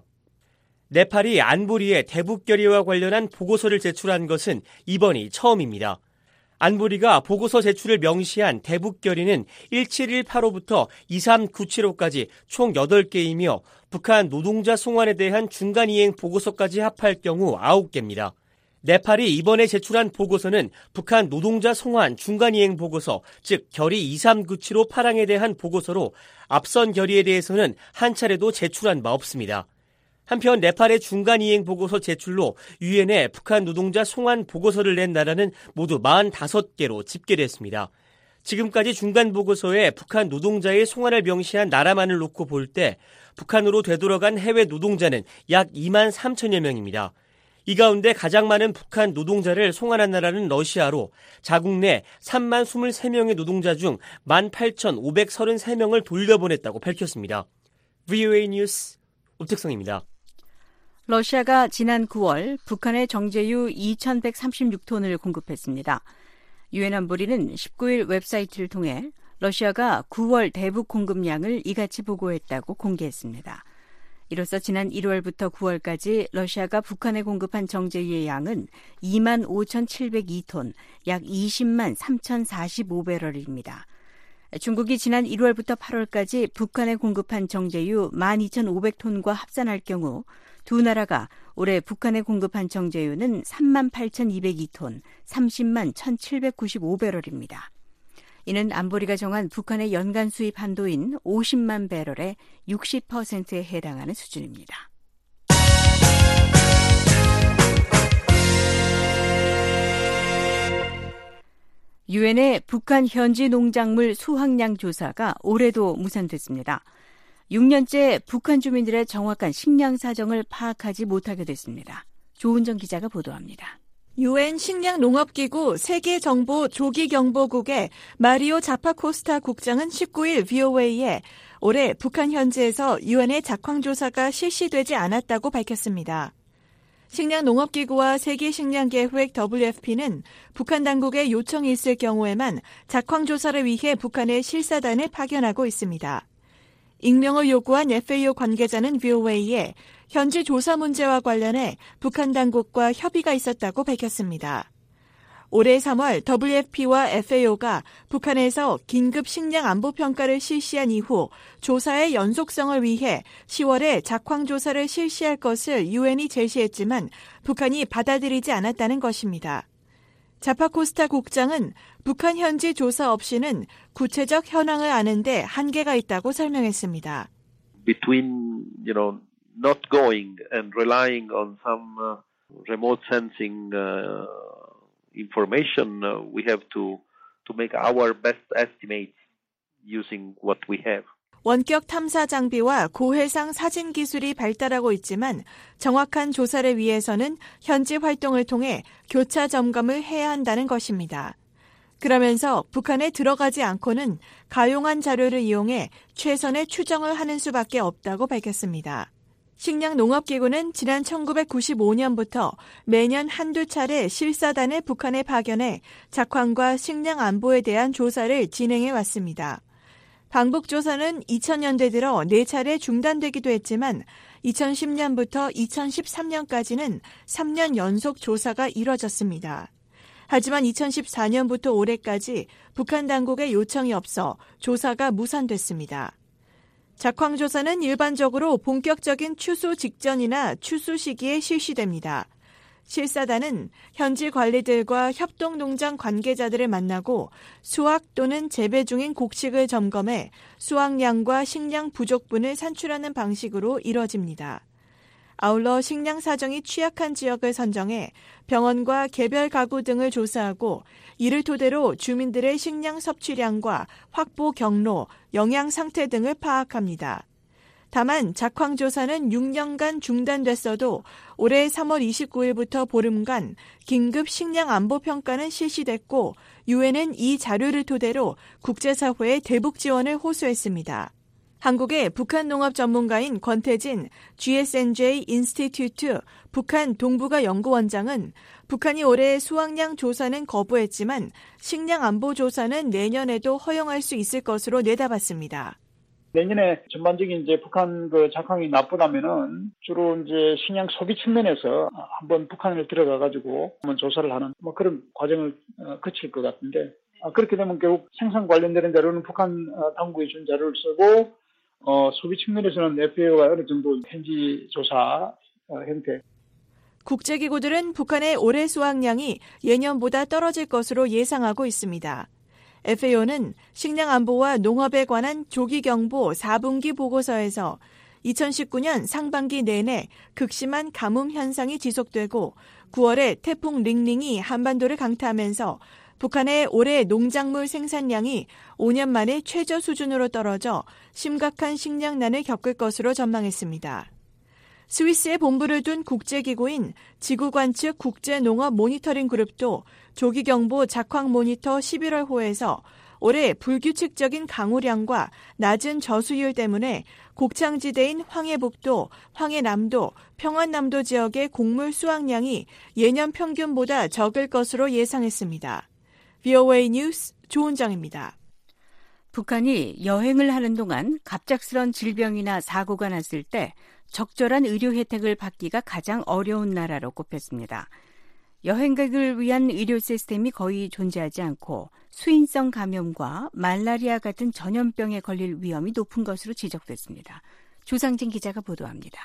네팔이 안보리에 대북결의와 관련한 보고서를 제출한 것은 이번이 처음입니다. 안보리가 보고서 제출을 명시한 대북결의는 일칠일팔호부터 이삼구칠호까지 총 여덟 개이며 북한 노동자 송환에 대한 중간이행 보고서까지 합할 경우 아홉 개입니다. 네팔이 이번에 제출한 보고서는 북한 노동자 송환 중간이행 보고서, 즉 결의 이삼구칠호 파랑에 대한 보고서로 앞선 결의에 대해서는 한 차례도 제출한 바 없습니다. 한편 네팔의 중간이행 보고서 제출로 유엔에 북한 노동자 송환 보고서를 낸 나라는 모두 사십오 개로 집계됐습니다. 지금까지 중간 보고서에 북한 노동자의 송환을 명시한 나라만을 놓고 볼 때 북한으로 되돌아간 해외 노동자는 약 이만 삼천여 명입니다. 이 가운데 가장 많은 북한 노동자를 송환한 나라는 러시아로 자국 내 삼만 이십삼 명의 노동자 중 만 팔천오백삼십삼 명을 돌려보냈다고 밝혔습니다. 브이오에이 뉴스 오택성입니다. 러시아가 지난 구월 북한에 정제유 이천백삼십육 톤을 공급했습니다. 유엔 안보리는 십구일 웹사이트를 통해 러시아가 구월 대북 공급량을 이같이 보고했다고 공개했습니다. 이로써 지난 일월부터 구월까지 러시아가 북한에 공급한 정제유의 양은 이만 오천칠백이 톤, 약 이십만 삼천사십오 배럴입니다. 중국이 지난 일월부터 팔월까지 북한에 공급한 정제유 만 이천오백 톤과 합산할 경우 두 나라가 올해 북한에 공급한 정제유는 삼만 팔천이백이 톤, 삼십만 천칠백구십오 배럴입니다. 이는 안보리가 정한 북한의 연간 수입 한도인 오십만 배럴의 육십 퍼센트에 해당하는 수준입니다. 유엔의 북한 현지 농작물 수확량 조사가 올해도 무산됐습니다. 육 년째 북한 주민들의 정확한 식량 사정을 파악하지 못하게 됐습니다. 조은정 기자가 보도합니다. 유엔 식량농업기구 세계정보조기경보국의 마리오 자파코스타 국장은 십구일 브이오에이에 올해 북한 현지에서 유엔의 작황조사가 실시되지 않았다고 밝혔습니다. 식량농업기구와 세계식량계획 더블유에프피는 북한 당국의 요청이 있을 경우에만 작황조사를 위해 북한에 실사단을 파견하고 있습니다. 익명을 요구한 에프에이오 관계자는 브이오에이에 현지 조사 문제와 관련해 북한 당국과 협의가 있었다고 밝혔습니다. 올해 삼월 더블유에프피와 에프에이오가 북한에서 긴급 식량 안보 평가를 실시한 이후 조사의 연속성을 위해 시월에 작황 조사를 실시할 것을 유엔이 제시했지만 북한이 받아들이지 않았다는 것입니다. 자파코스타 국장은 북한 현지 조사 없이는 구체적 현황을 아는 데 한계가 있다고 설명했습니다. Between, you know, not going and relying on some uh, remote sensing uh, information, uh, we have to to make our best estimates using what we have. 원격 탐사 장비와 고해상 사진 기술이 발달하고 있지만 정확한 조사를 위해서는 현지 활동을 통해 교차 점검을 해야 한다는 것입니다. 그러면서 북한에 들어가지 않고는 가용한 자료를 이용해 최선의 추정을 하는 수밖에 없다고 밝혔습니다. 식량농업기구는 지난 천구백구십오 년부터 매년 한두 차례 실사단을 북한에 파견해 작황과 식량 안보에 대한 조사를 진행해 왔습니다. 방북조사는 이천 년대 들어 네 차례 중단되기도 했지만 이천십 년부터 이천십삼 년까지는 삼 년 연속 조사가 이뤄졌습니다. 하지만 이천십사 년부터 올해까지 북한 당국의 요청이 없어 조사가 무산됐습니다. 작황조사는 일반적으로 본격적인 추수 직전이나 추수 시기에 실시됩니다. 실사단은 현지 관리들과 협동농장 관계자들을 만나고 수확 또는 재배 중인 곡식을 점검해 수확량과 식량 부족분을 산출하는 방식으로 이뤄집니다. 아울러 식량 사정이 취약한 지역을 선정해 병원과 개별 가구 등을 조사하고 이를 토대로 주민들의 식량 섭취량과 확보 경로, 영양 상태 등을 파악합니다. 다만 작황조사는 육 년간 중단됐어도 올해 삼월 이십구일부터 보름간 긴급 식량 안보 평가는 실시됐고 유엔은 이 자료를 토대로 국제사회에 대북 지원을 호소했습니다. 한국의 북한 농업 전문가인 권태진 지에스엔제이 인스티튜트 북한 동북아 연구원장은 북한이 올해 수확량 조사는 거부했지만 식량 안보 조사는 내년에도 허용할 수 있을 것으로 내다봤습니다. 내년에 전반적인 이제 북한 그 작황이 나쁘다면은 주로 이제 식량 소비 측면에서 한번 북한을 들어가 가지고 한번 조사를 하는 뭐 그런 과정을 거칠 것 같은데 그렇게 되면 결국 생산 관련되는 자료는 북한 당국이 준 자료를 쓰고 어, 소비 측면에서는 에프에이오가 어느 정도 현지 조사 형태. 국제기구들은 북한의 올해 수확량이 예년보다 떨어질 것으로 예상하고 있습니다. 에프에이오는 식량 안보와 농업에 관한 조기경보 사 분기 보고서에서 이천십구 년 상반기 내내 극심한 가뭄 현상이 지속되고 구월에 태풍 링링이 한반도를 강타하면서 북한의 올해 농작물 생산량이 오 년 만에 최저 수준으로 떨어져 심각한 식량난을 겪을 것으로 전망했습니다. 스위스에 본부를 둔 국제기구인 지구관측 국제농업 모니터링 그룹도 조기경보 작황 모니터 십일월 호에서 올해 불규칙적인 강우량과 낮은 저수율 때문에 곡창지대인 황해북도, 황해남도, 평안남도 지역의 곡물 수확량이 예년 평균보다 적을 것으로 예상했습니다. 브이오에이 뉴스 조은정입니다. 북한이 여행을 하는 동안 갑작스런 질병이나 사고가 났을 때 적절한 의료 혜택을 받기가 가장 어려운 나라로 꼽혔습니다. 여행객을 위한 의료 시스템이 거의 존재하지 않고 수인성 감염과 말라리아 같은 전염병에 걸릴 위험이 높은 것으로 지적됐습니다. 조상진 기자가 보도합니다.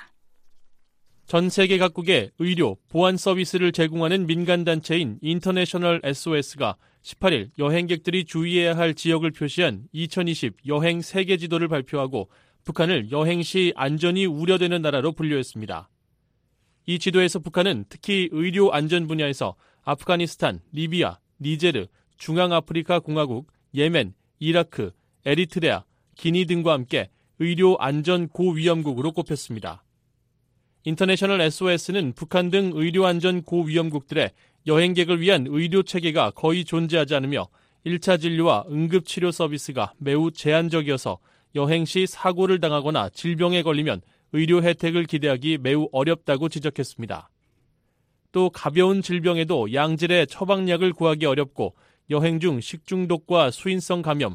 전 세계 각국의 의료, 보안 서비스를 제공하는 민간단체인 인터내셔널 에스오에스가 십팔일 여행객들이 주의해야 할 지역을 표시한 이천이십 여행 세계 지도를 발표하고 북한을 여행 시 안전이 우려되는 나라로 분류했습니다. 이 지도에서 북한은 특히 의료 안전 분야에서 아프가니스탄, 리비아, 니제르, 중앙아프리카 공화국, 예멘, 이라크, 에리트레아, 기니 등과 함께 의료 안전 고위험국으로 꼽혔습니다. 인터내셔널 에스오에스는 북한 등 의료 안전 고위험국들의 여행객을 위한 의료 체계가 거의 존재하지 않으며 일 차 진료와 응급치료 서비스가 매우 제한적이어서 여행 시 사고를 당하거나 질병에 걸리면 의료 혜택을 기대하기 매우 어렵다고 지적했습니다. 또 가벼운 질병에도 양질의 처방약을 구하기 어렵고 여행 중 식중독과 수인성 감염,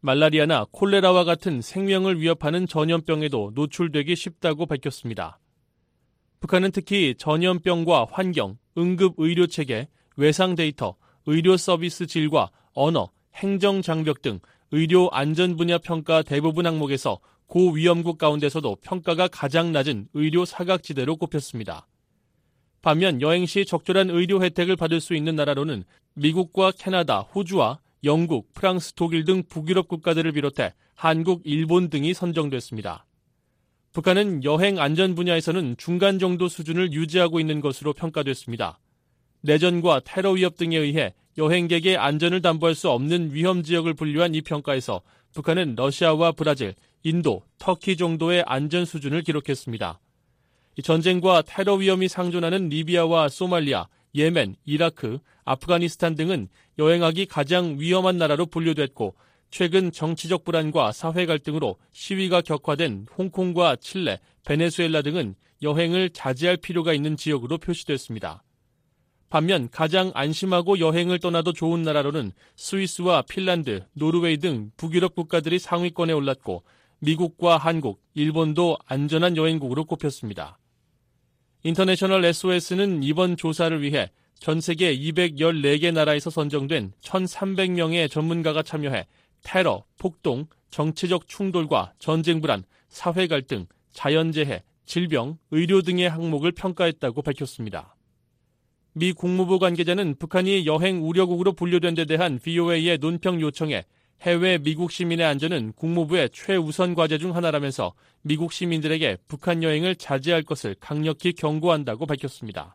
말라리아나 콜레라와 같은 생명을 위협하는 전염병에도 노출되기 쉽다고 밝혔습니다. 북한은 특히 전염병과 환경, 응급 의료 체계, 외상 데이터, 의료 서비스 질과 언어, 행정 장벽 등 의료 안전 분야 평가 대부분 항목에서 고위험국 가운데서도 평가가 가장 낮은 의료 사각지대로 꼽혔습니다. 반면 여행 시 적절한 의료 혜택을 받을 수 있는 나라로는 미국과 캐나다, 호주와 영국, 프랑스, 독일 등 북유럽 국가들을 비롯해 한국, 일본 등이 선정됐습니다. 북한은 여행 안전 분야에서는 중간 정도 수준을 유지하고 있는 것으로 평가됐습니다. 내전과 테러 위협 등에 의해 여행객의 안전을 담보할 수 없는 위험 지역을 분류한 이 평가에서 북한은 러시아와 브라질, 인도, 터키 정도의 안전 수준을 기록했습니다. 전쟁과 테러 위험이 상존하는 리비아와 소말리아, 예멘, 이라크, 아프가니스탄 등은 여행하기 가장 위험한 나라로 분류됐고 최근 정치적 불안과 사회 갈등으로 시위가 격화된 홍콩과 칠레, 베네수엘라 등은 여행을 자제할 필요가 있는 지역으로 표시됐습니다. 반면 가장 안심하고 여행을 떠나도 좋은 나라로는 스위스와 핀란드, 노르웨이 등 북유럽 국가들이 상위권에 올랐고 미국과 한국, 일본도 안전한 여행국으로 꼽혔습니다. 인터내셔널 에스오에스는 이번 조사를 위해 전 세계 이백십사 개 나라에서 선정된 천삼백 명의 전문가가 참여해 테러, 폭동, 정치적 충돌과 전쟁 불안, 사회 갈등, 자연재해, 질병, 의료 등의 항목을 평가했다고 밝혔습니다. 미 국무부 관계자는 북한이 여행 우려국으로 분류된 데 대한 브이오에이의 논평 요청에 해외 미국 시민의 안전은 국무부의 최우선 과제 중 하나라면서 미국 시민들에게 북한 여행을 자제할 것을 강력히 경고한다고 밝혔습니다.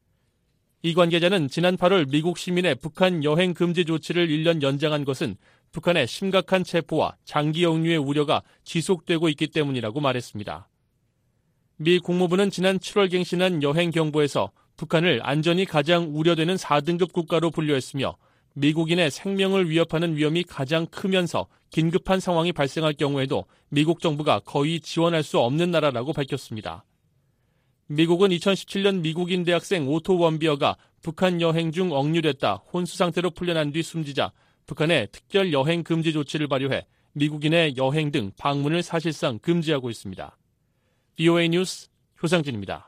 이 관계자는 지난 팔월 미국 시민의 북한 여행 금지 조치를 일 년 연장한 것은 북한의 심각한 체포와 장기 역류의 우려가 지속되고 있기 때문이라고 말했습니다. 미 국무부는 지난 칠월 갱신한 여행 경보에서 북한을 안전이 가장 우려되는 사 등급 국가로 분류했으며 미국인의 생명을 위협하는 위험이 가장 크면서 긴급한 상황이 발생할 경우에도 미국 정부가 거의 지원할 수 없는 나라라고 밝혔습니다. 미국은 이천십칠 년 미국인 대학생 오토 원비어가 북한 여행 중 억류됐다 혼수 상태로 풀려난 뒤 숨지자 북한의 특별 여행 금지 조치를 발효해 미국인의 여행 등 방문을 사실상 금지하고 있습니다. 브이오에이 뉴스 효상진입니다.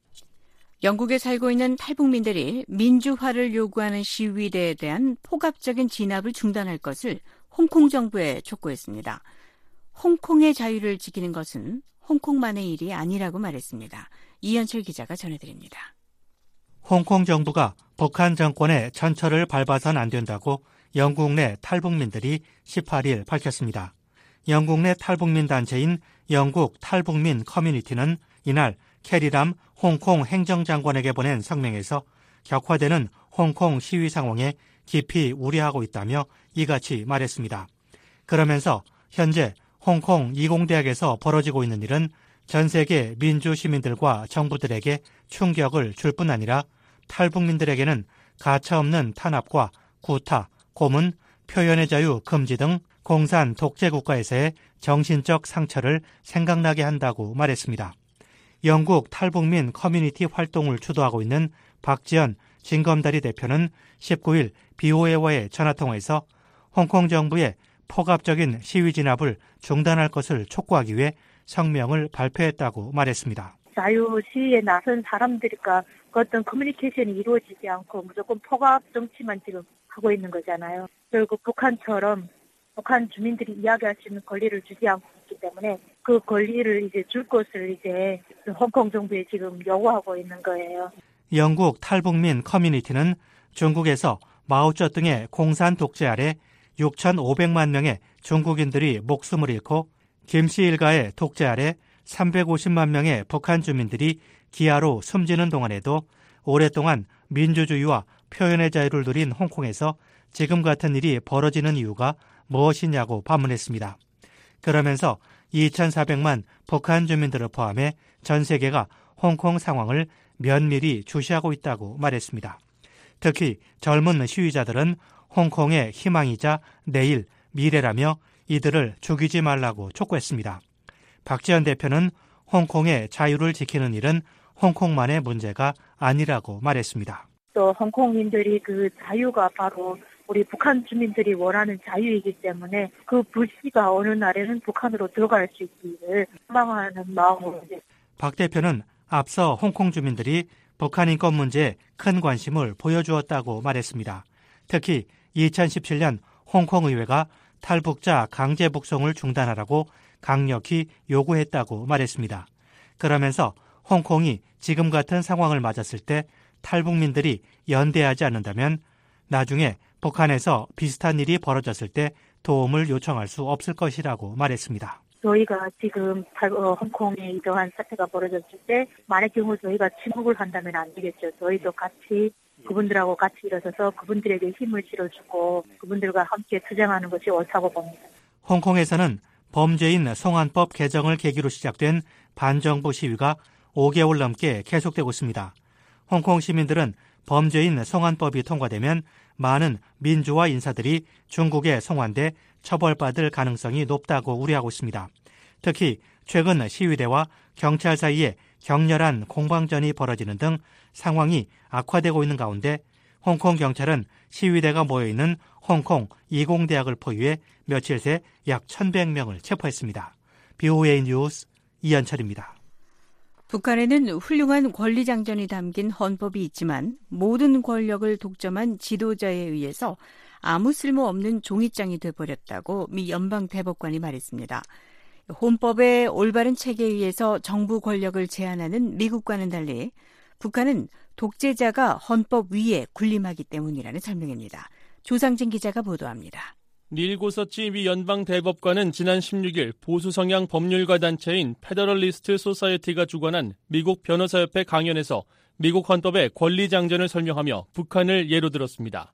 영국에 살고 있는 탈북민들이 민주화를 요구하는 시위대에 대한 폭압적인 진압을 중단할 것을 홍콩 정부에 촉구했습니다. 홍콩의 자유를 지키는 것은 홍콩만의 일이 아니라고 말했습니다. 이현철 기자가 전해드립니다. 홍콩 정부가 북한 정권의 천철을 밟아선 안 된다고 영국 내 탈북민들이 십팔 일 밝혔습니다. 영국 내 탈북민 단체인 영국 탈북민 커뮤니티는 이날 캐리람 홍콩 행정장관에게 보낸 성명에서 격화되는 홍콩 시위 상황에 깊이 우려하고 있다며 이같이 말했습니다. 그러면서 현재 홍콩 이공대학에서 벌어지고 있는 일은 전 세계 민주 시민들과 정부들에게 충격을 줄 뿐 아니라 탈북민들에게는 가차없는 탄압과 구타, 고문, 표현의 자유 금지 등 공산 독재 국가에서의 정신적 상처를 생각나게 한다고 말했습니다. 영국 탈북민 커뮤니티 활동을 주도하고 있는 박지연 진검다리 대표는 십구 일 브이오에이와의 전화통화에서 홍콩 정부의 폭압적인 시위 진압을 중단할 것을 촉구하기 위해 성명을 발표했다고 말했습니다. 자유 시위에 나선 사람들과 그 어떤 커뮤니케이션이 이루어지지 않고 무조건 폭압 정치만 지금 하고 있는 거잖아요. 그리고 북한처럼 북한 주민들이 이야기할 수 있는 권리를 주지 않고 있기 때문에 그 권리를 이제 줄 것을 이제 홍콩 정부에 지금 요구하고 있는 거예요. 영국 탈북민 커뮤니티는 중국에서 마오쩌둥의 공산 독재 아래 육천오백만 명의 중국인들이 목숨을 잃고 김씨 일가의 독재 아래 삼백오십만 명의 북한 주민들이 기아로 숨지는 동안에도 오랫동안 민주주의와 표현의 자유를 누린 홍콩에서 지금 같은 일이 벌어지는 이유가 무엇이냐고 반문했습니다. 그러면서 이천사백만 북한 주민들을 포함해 전 세계가 홍콩 상황을 면밀히 주시하고 있다고 말했습니다. 특히 젊은 시위자들은 홍콩의 희망이자 내일, 미래라며 이들을 죽이지 말라고 촉구했습니다. 박지연 대표는 홍콩의 자유를 지키는 일은 홍콩만의 문제가 아니라고 말했습니다. 또 홍콩인들이 그 자유가 바로 우리 북한 주민들이 원하는 자유이기 때문에 그 불씨가 어느 날에는 북한으로 들어갈 수 있기를 희망하는 마음으로. 박 대표는 앞서 홍콩 주민들이 북한 인권 문제에 큰 관심을 보여주었다고 말했습니다. 특히 이천십칠 년 홍콩 의회가 탈북자 강제 북송을 중단하라고 강력히 요구했다고 말했습니다. 그러면서 홍콩이 지금 같은 상황을 맞았을 때 탈북민들이 연대하지 않는다면 나중에 북한에서 비슷한 일이 벌어졌을 때 도움을 요청할 수 없을 것이라고 말했습니다. 저희가 지금 어, 홍콩에 이러한 사태가 벌어졌을 때 만약 경우 저희가 침묵을 한다면 안 되겠죠. 저희도 같이 그분들하고 같이 일어서서 그분들에게 힘을 실어주고 그분들과 함께 투쟁하는 것이 옳다고 봅니다. 홍콩에서는 범죄인 송환법 개정을 계기로 시작된 반정부 시위가 오 개월 넘게 계속되고 있습니다. 홍콩 시민들은 범죄인 송환법이 통과되면 많은 민주화 인사들이 중국에 송환돼 처벌받을 가능성이 높다고 우려하고 있습니다. 특히 최근 시위대와 경찰 사이에 격렬한 공방전이 벌어지는 등 상황이 악화되고 있는 가운데 홍콩 경찰은 시위대가 모여있는 홍콩 이공대학을 포위해 며칠 새 약 천백 명을 체포했습니다. 비오에이 뉴스 이현철입니다. 북한에는 훌륭한 권리장전이 담긴 헌법이 있지만 모든 권력을 독점한 지도자에 의해서 아무 쓸모없는 종이장이 돼버렸다고 미 연방대법관이 말했습니다. 헌법의 올바른 체계에 의해서 정부 권력을 제한하는 미국과는 달리 북한은 독재자가 헌법 위에 군림하기 때문이라는 설명입니다. 조상진 기자가 보도합니다. 닐 고서치 미 연방대법관은 지난 십육 일 보수 성향 법률가 단체인 페더럴리스트 소사이어티가 주관한 미국 변호사협회 강연에서 미국 헌법의 권리장전을 설명하며 북한을 예로 들었습니다.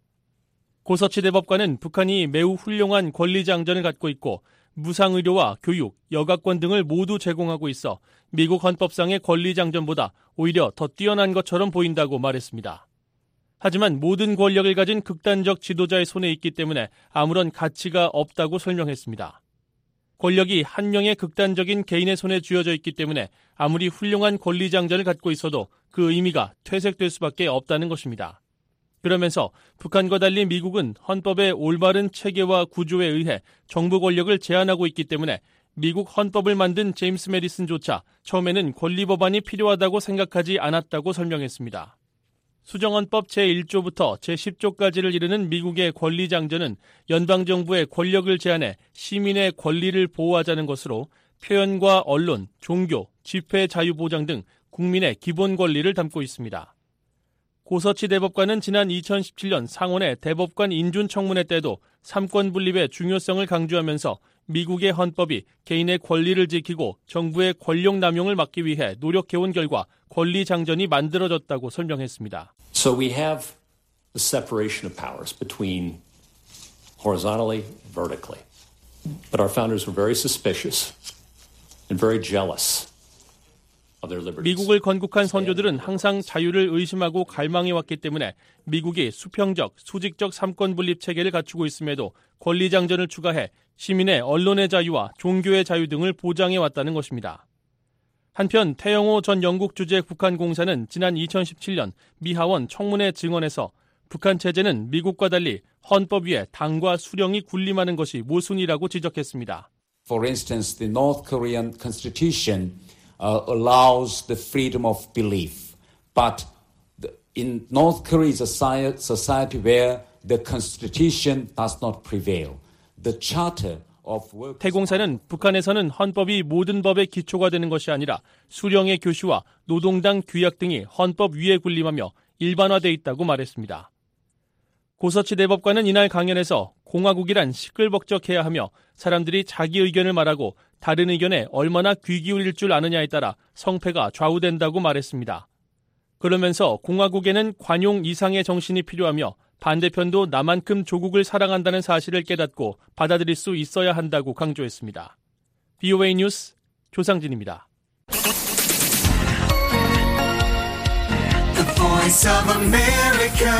고서치 대법관은 북한이 매우 훌륭한 권리장전을 갖고 있고 무상의료와 교육, 여가권 등을 모두 제공하고 있어 미국 헌법상의 권리장전보다 오히려 더 뛰어난 것처럼 보인다고 말했습니다. 하지만 모든 권력을 가진 극단적 지도자의 손에 있기 때문에 아무런 가치가 없다고 설명했습니다. 권력이 한 명의 극단적인 개인의 손에 쥐어져 있기 때문에 아무리 훌륭한 권리장전을 갖고 있어도 그 의미가 퇴색될 수밖에 없다는 것입니다. 그러면서 북한과 달리 미국은 헌법의 올바른 체계와 구조에 의해 정부 권력을 제한하고 있기 때문에 미국 헌법을 만든 제임스 메디슨조차 처음에는 권리법안이 필요하다고 생각하지 않았다고 설명했습니다. 수정헌법 제일 조부터 제십 조까지를 이르는 미국의 권리장전은 연방정부의 권력을 제한해 시민의 권리를 보호하자는 것으로 표현과 언론, 종교, 집회 자유 보장 등 국민의 기본 권리를 담고 있습니다. 고서치 대법관은 지난 이천십칠 년 상원의 대법관 인준청문회 때도 삼권 분립의 중요성을 강조하면서 미국의 헌법이 개인의 권리를 지키고 정부의 권력 남용을 막기 위해 노력해온 결과 권리장전이 만들어졌다고 설명했습니다. So we have the separation of powers between horizontally, vertically. But our founders were very suspicious and very jealous. 미국을 건국한 선조들은 항상 자유를 의심하고 갈망해왔기 때문에 미국이 수평적, 수직적 삼권 분립 체계를 갖추고 있음에도 권리장전을 추가해 시민의 언론의 자유와 종교의 자유 등을 보장해왔다는 것입니다. 한편 태영호 전 영국 주재 북한 공사는 지난 이천십칠 년 미 하원 청문회 증언에서 북한 체제는 미국과 달리 헌법 위에 당과 수령이 군림하는 것이 모순이라고 지적했습니다. For instance, the North Korean Constitution Uh, allows the freedom of belief. But the, in North Korea is a society where the constitution does not prevail. The charter of work... 태공사는 북한에서는 헌법이 모든 법의 기초가 되는 것이 아니라 수령의 교시와 노동당 규약 등이 헌법 위에 군림하며 일반화돼 있다고 말했습니다. 고서치 대법관은 이날 강연에서 공화국이란 시끌벅적해야 하며 사람들이 자기 의견을 말하고 다른 의견에 얼마나 귀 기울일 줄 아느냐에 따라 성패가 좌우된다고 말했습니다. 그러면서 공화국에는 관용 이상의 정신이 필요하며 반대편도 나만큼 조국을 사랑한다는 사실을 깨닫고 받아들일 수 있어야 한다고 강조했습니다. 비오에이 뉴스 조상진입니다. The Voice of America.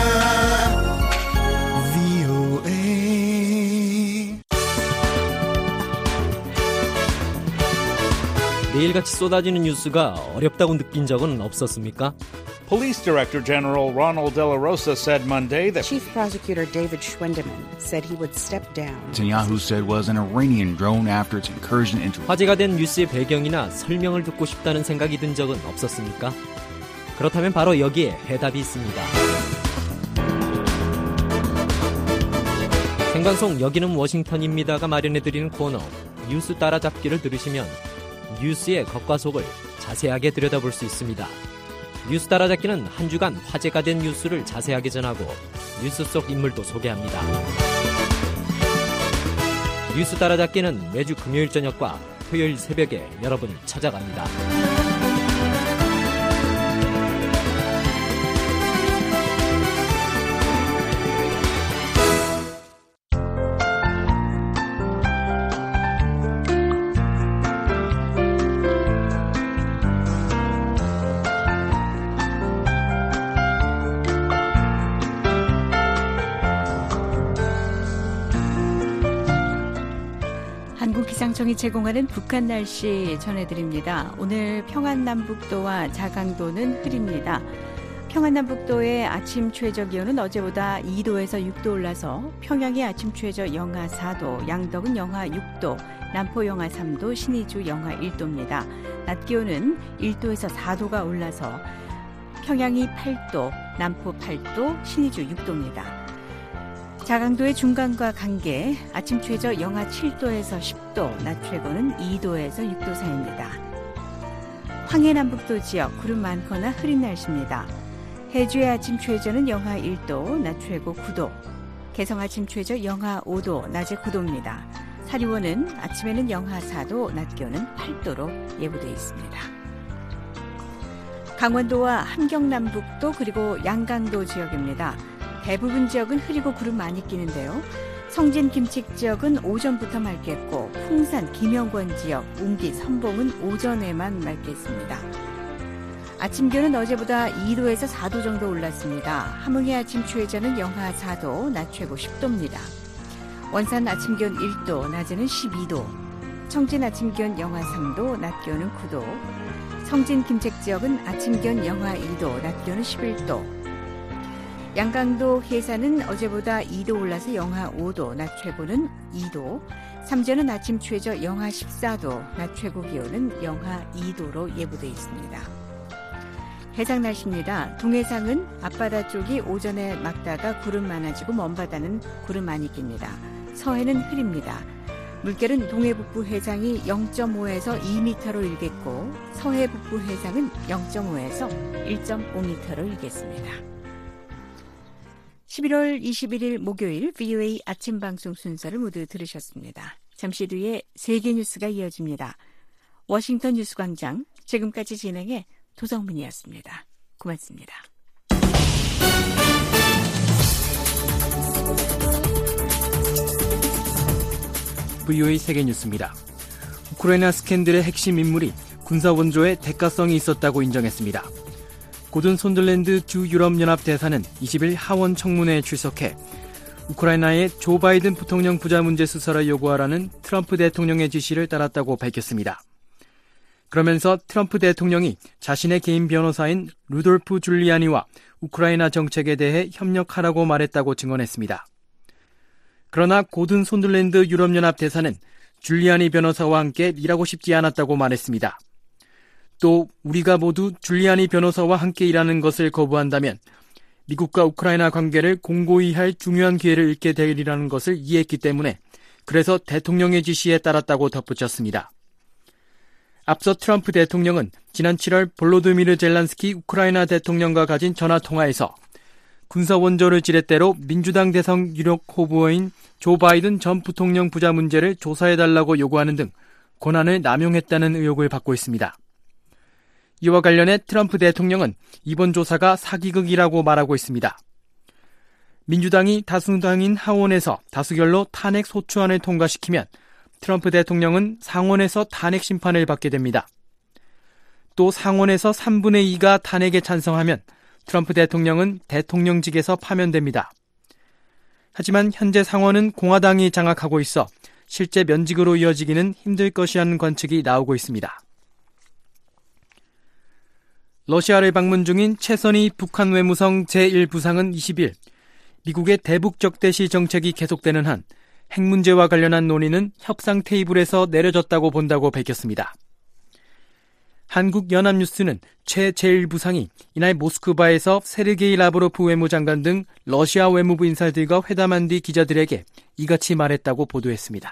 내일 매일같이 쏟아지는 뉴스가 어렵다고 느낀 적은 없었습니까? Police Director General Ronald De La Rosa said Monday that Chief Prosecutor David Schwendeman said he would step down. Netanyahu said was an Iranian drone after its incursion into. 화제가 된 뉴스의 배경이나 설명을 듣고 싶다는 생각이 든 적은 없었습니까? 그렇다면 바로 여기에 해답이 있습니다. 생방송 여기는 워싱턴입니다가 마련해드리는 코너 뉴스 따라잡기를 들으시면 뉴스의 겉과 속을 자세하게 들여다볼 수 있습니다. 뉴스 따라잡기는 한 주간 화제가 된 뉴스를 자세하게 전하고 뉴스 속 인물도 소개합니다. 뉴스 따라잡기는 매주 금요일 저녁과 토요일 새벽에 여러분을 찾아갑니다. 기상청이 제공하는 북한 날씨 전해드립니다. 오늘 평안남북도와 자강도는 흐립니다. 평안남북도의 아침 최저기온은 어제보다 이 도에서 육 도 올라서 평양의 아침 최저 영하 사 도, 양덕은 영하 육 도, 남포 영하 삼 도, 신의주 영하 일 도입니다. 낮 기온은 일 도에서 사 도가 올라서 평양이 팔 도, 남포 팔 도, 신의주 육 도입니다. 자강도의 중간과 강계, 아침 최저 영하 칠 도에서 십 도, 낮 최고는 이 도에서 육 도 사이입니다. 황해남북도 지역 구름 많거나 흐린 날씨입니다. 해주의 아침 최저는 영하 일 도, 낮 최고 구 도, 개성 아침 최저 영하 오 도, 낮에 구 도입니다. 사리원은 아침에는 영하 사 도, 낮 기온은 팔 도로 예보되어 있습니다. 강원도와 함경남북도 그리고 양강도 지역입니다. 대부분 지역은 흐리고 구름 많이 끼는데요. 성진 김칙 지역은 오전부터 맑겠고 풍산 김영권 지역, 웅기 선봉은 오전에만 맑겠습니다. 아침 기온은 어제보다 이 도에서 사 도 정도 올랐습니다. 함흥의 아침 최저는 영하 사 도, 낮 최고 십 도입니다. 원산 아침 기온 일 도, 낮에는 십이 도, 청진 아침 기온 영하 삼 도, 낮 기온은 구 도, 성진 김책 지역은 아침 기온 영하 이 도, 낮 기온은 십일 도, 양강도 해산은 어제보다 이 도 올라서 영하 오 도, 낮 최고는 이 도, 삼전은 아침 최저 영하 십사 도, 낮 최고 기온은 영하 이 도로 예보되어 있습니다. 해상 날씨입니다. 동해상은 앞바다 쪽이 오전에 맑다가 구름 많아지고 먼바다는 구름 많이 낍니다. 서해는 흐립니다. 물결은 동해 북부 해상이 영 점 오에서 이 미터로 일겠고 서해 북부 해상은 영 점 오에서 일 점 오 미터로 일겠습니다. 십일월 이십일일 목요일 브이오에이 아침 방송 순서를 모두 들으셨습니다. 잠시 뒤에 세계 뉴스가 이어집니다. 워싱턴 뉴스광장 지금까지 진행해 도성문이었습니다. 고맙습니다. 브이오에이 세계 뉴스입니다. 우크라이나 스캔들의 핵심 인물이 군사 원조에 대가성이 있었다고 인정했습니다. 고든 손들랜드 주 유럽연합 대사는 이십일 하원 청문회에 출석해 우크라이나의 조 바이든 부통령 부자 문제 수사를 요구하라는 트럼프 대통령의 지시를 따랐다고 밝혔습니다. 그러면서 트럼프 대통령이 자신의 개인 변호사인 루돌프 줄리아니와 우크라이나 정책에 대해 협력하라고 말했다고 증언했습니다. 그러나 고든 손들랜드 유럽연합 대사는 줄리아니 변호사와 함께 일하고 싶지 않았다고 말했습니다. 또 우리가 모두 줄리아니 변호사와 함께 일하는 것을 거부한다면 미국과 우크라이나 관계를 공고히 할 중요한 기회를 잃게 되리라는 것을 이해했기 때문에 그래서 대통령의 지시에 따랐다고 덧붙였습니다. 앞서 트럼프 대통령은 지난 칠월 볼로드미르 젤란스키 우크라이나 대통령과 가진 전화통화에서 군사 원조를 지렛대로 민주당 대선 유력 후보인 조 바이든 전 부통령 부자 문제를 조사해달라고 요구하는 등 권한을 남용했다는 의혹을 받고 있습니다. 이와 관련해 트럼프 대통령은 이번 조사가 사기극이라고 말하고 있습니다. 민주당이 다수당인 하원에서 다수결로 탄핵 소추안을 통과시키면 트럼프 대통령은 상원에서 탄핵 심판을 받게 됩니다. 또 상원에서 삼분의 이가 탄핵에 찬성하면 트럼프 대통령은 대통령직에서 파면됩니다. 하지만 현재 상원은 공화당이 장악하고 있어 실제 면직으로 이어지기는 힘들 것이라는 관측이 나오고 있습니다. 러시아를 방문 중인 최선희 북한 외무성 제일 부상은 이십 일 미국의 대북 적대시 정책이 계속되는 한 핵 문제와 관련한 논의는 협상 테이블에서 내려졌다고 본다고 밝혔습니다. 한국연합뉴스는 최 제일 부상이 이날 모스크바에서 세르게이 라브로프 외무장관 등 러시아 외무부 인사들과 회담한 뒤 기자들에게 이같이 말했다고 보도했습니다.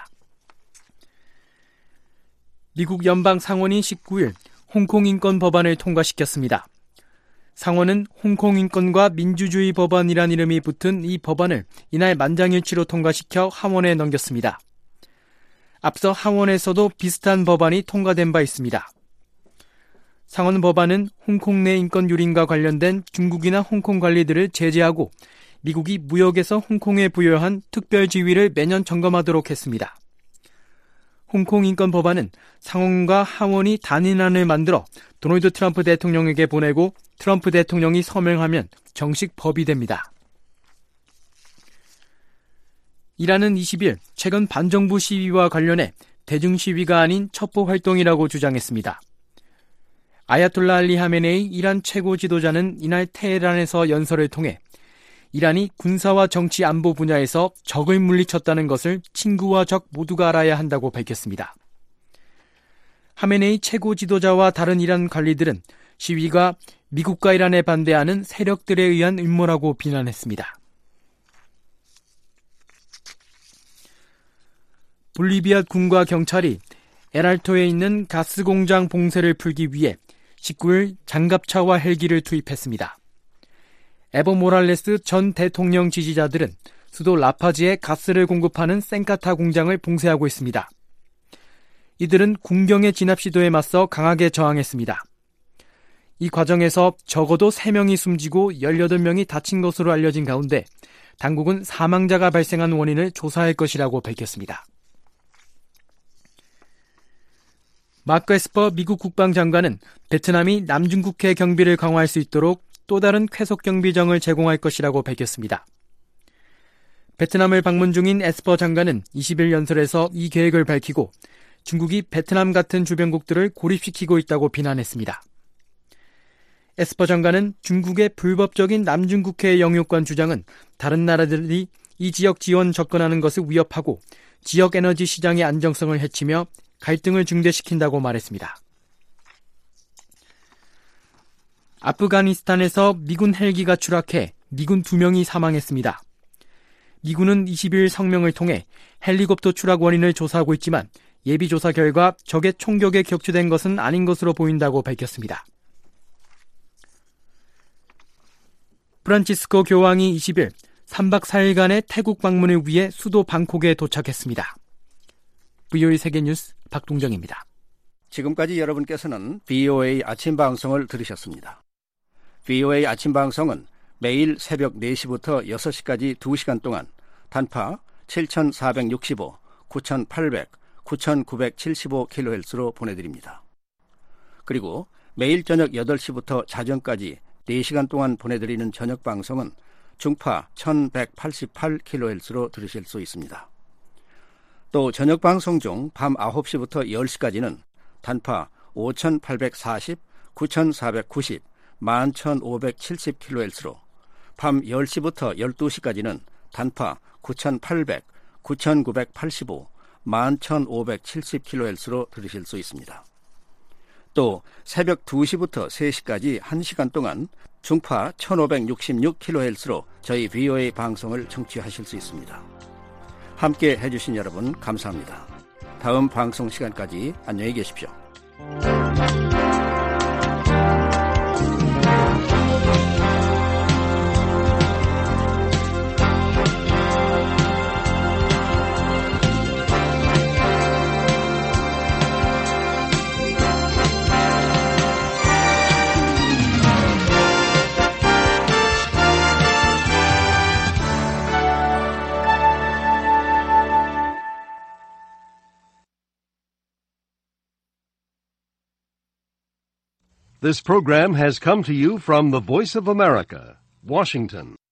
미국 연방 상원이 십구 일 홍콩 인권 법안을 통과시켰습니다. 상원은 홍콩 인권과 민주주의 법안이란 이름이 붙은 이 법안을 이날 만장일치로 통과시켜 하원에 넘겼습니다. 앞서 하원에서도 비슷한 법안이 통과된 바 있습니다. 상원 법안은 홍콩 내 인권 유린과 관련된 중국이나 홍콩 관리들을 제재하고 미국이 무역에서 홍콩에 부여한 특별 지위를 매년 점검하도록 했습니다. 홍콩 인권 법안은 상원과 하원이 단일안을 만들어 도널드 트럼프 대통령에게 보내고 트럼프 대통령이 서명하면 정식 법이 됩니다. 이란은 이십 일 최근 반정부 시위와 관련해 대중 시위가 아닌 첩보 활동이라고 주장했습니다. 아야톨라 알리 하메네이 이란 최고 지도자는 이날 테헤란에서 연설을 통해 이란이 군사와 정치 안보 분야에서 적을 물리쳤다는 것을 친구와 적 모두가 알아야 한다고 밝혔습니다. 하메네이 최고 지도자와 다른 이란 관리들은 시위가 미국과 이란에 반대하는 세력들에 의한 음모라고 비난했습니다. 볼리비아 군과 경찰이 에랄토에 있는 가스 공장 봉쇄를 풀기 위해 십구 일 장갑차와 헬기를 투입했습니다. 에버 모랄레스 전 대통령 지지자들은 수도 라파지에 가스를 공급하는 센카타 공장을 봉쇄하고 있습니다. 이들은 군경의 진압 시도에 맞서 강하게 저항했습니다. 이 과정에서 적어도 세 명이 숨지고 열여덟 명이 다친 것으로 알려진 가운데 당국은 사망자가 발생한 원인을 조사할 것이라고 밝혔습니다. 마크 에스퍼 미국 국방장관은 베트남이 남중국해 경비를 강화할 수 있도록 또 다른 쾌속 경비정을 제공할 것이라고 밝혔습니다. 베트남을 방문 중인 에스퍼 장관은 이십 일 연설에서 이 계획을 밝히고 중국이 베트남 같은 주변국들을 고립시키고 있다고 비난했습니다. 에스퍼 장관은 중국의 불법적인 남중국해 영유권 주장은 다른 나라들이 이 지역 지원 접근하는 것을 위협하고 지역 에너지 시장의 안정성을 해치며 갈등을 증대시킨다고 말했습니다. 아프가니스탄에서 미군 헬기가 추락해 미군 두 명이 사망했습니다. 미군은 이십 일 성명을 통해 헬리콥터 추락 원인을 조사하고 있지만 예비조사 결과 적의 총격에 격추된 것은 아닌 것으로 보인다고 밝혔습니다. 프란치스코 교황이 이십 일 삼 박 사 일간의 태국 방문을 위해 수도 방콕에 도착했습니다. 브이오에이 세계뉴스 박동정입니다. 지금까지 여러분께서는 브이오에이 아침 방송을 들으셨습니다. 브이오에이 아침 방송은 매일 새벽 네 시부터 여섯 시까지 두 시간 동안 단파 칠천사백육십오, 구천팔백, 구천구백칠십오 킬로헤르츠로 보내드립니다. 그리고 매일 저녁 여덟 시부터 자정까지 네 시간 동안 보내드리는 저녁 방송은 중파 천백팔십팔 킬로헤르츠로 들으실 수 있습니다. 또 저녁 방송 중 밤 아홉 시부터 열 시까지는 단파 오천팔백사십, 구천사백구십, 만 천오백칠십 킬로헤르츠로 밤 열 시부터 열두 시까지는 단파 구천팔백, 구천구백팔십오, 만 천오백칠십 킬로헤르츠로 들으실 수 있습니다. 또 새벽 두 시부터 세 시까지 한 시간 동안 중파 천오백육십육 킬로헤르츠로 저희 브이오에이 방송을 청취하실 수 있습니다. 함께 해주신 여러분 감사합니다. 다음 방송 시간까지 안녕히 계십시오. This program has come to you from the Voice of America, Washington.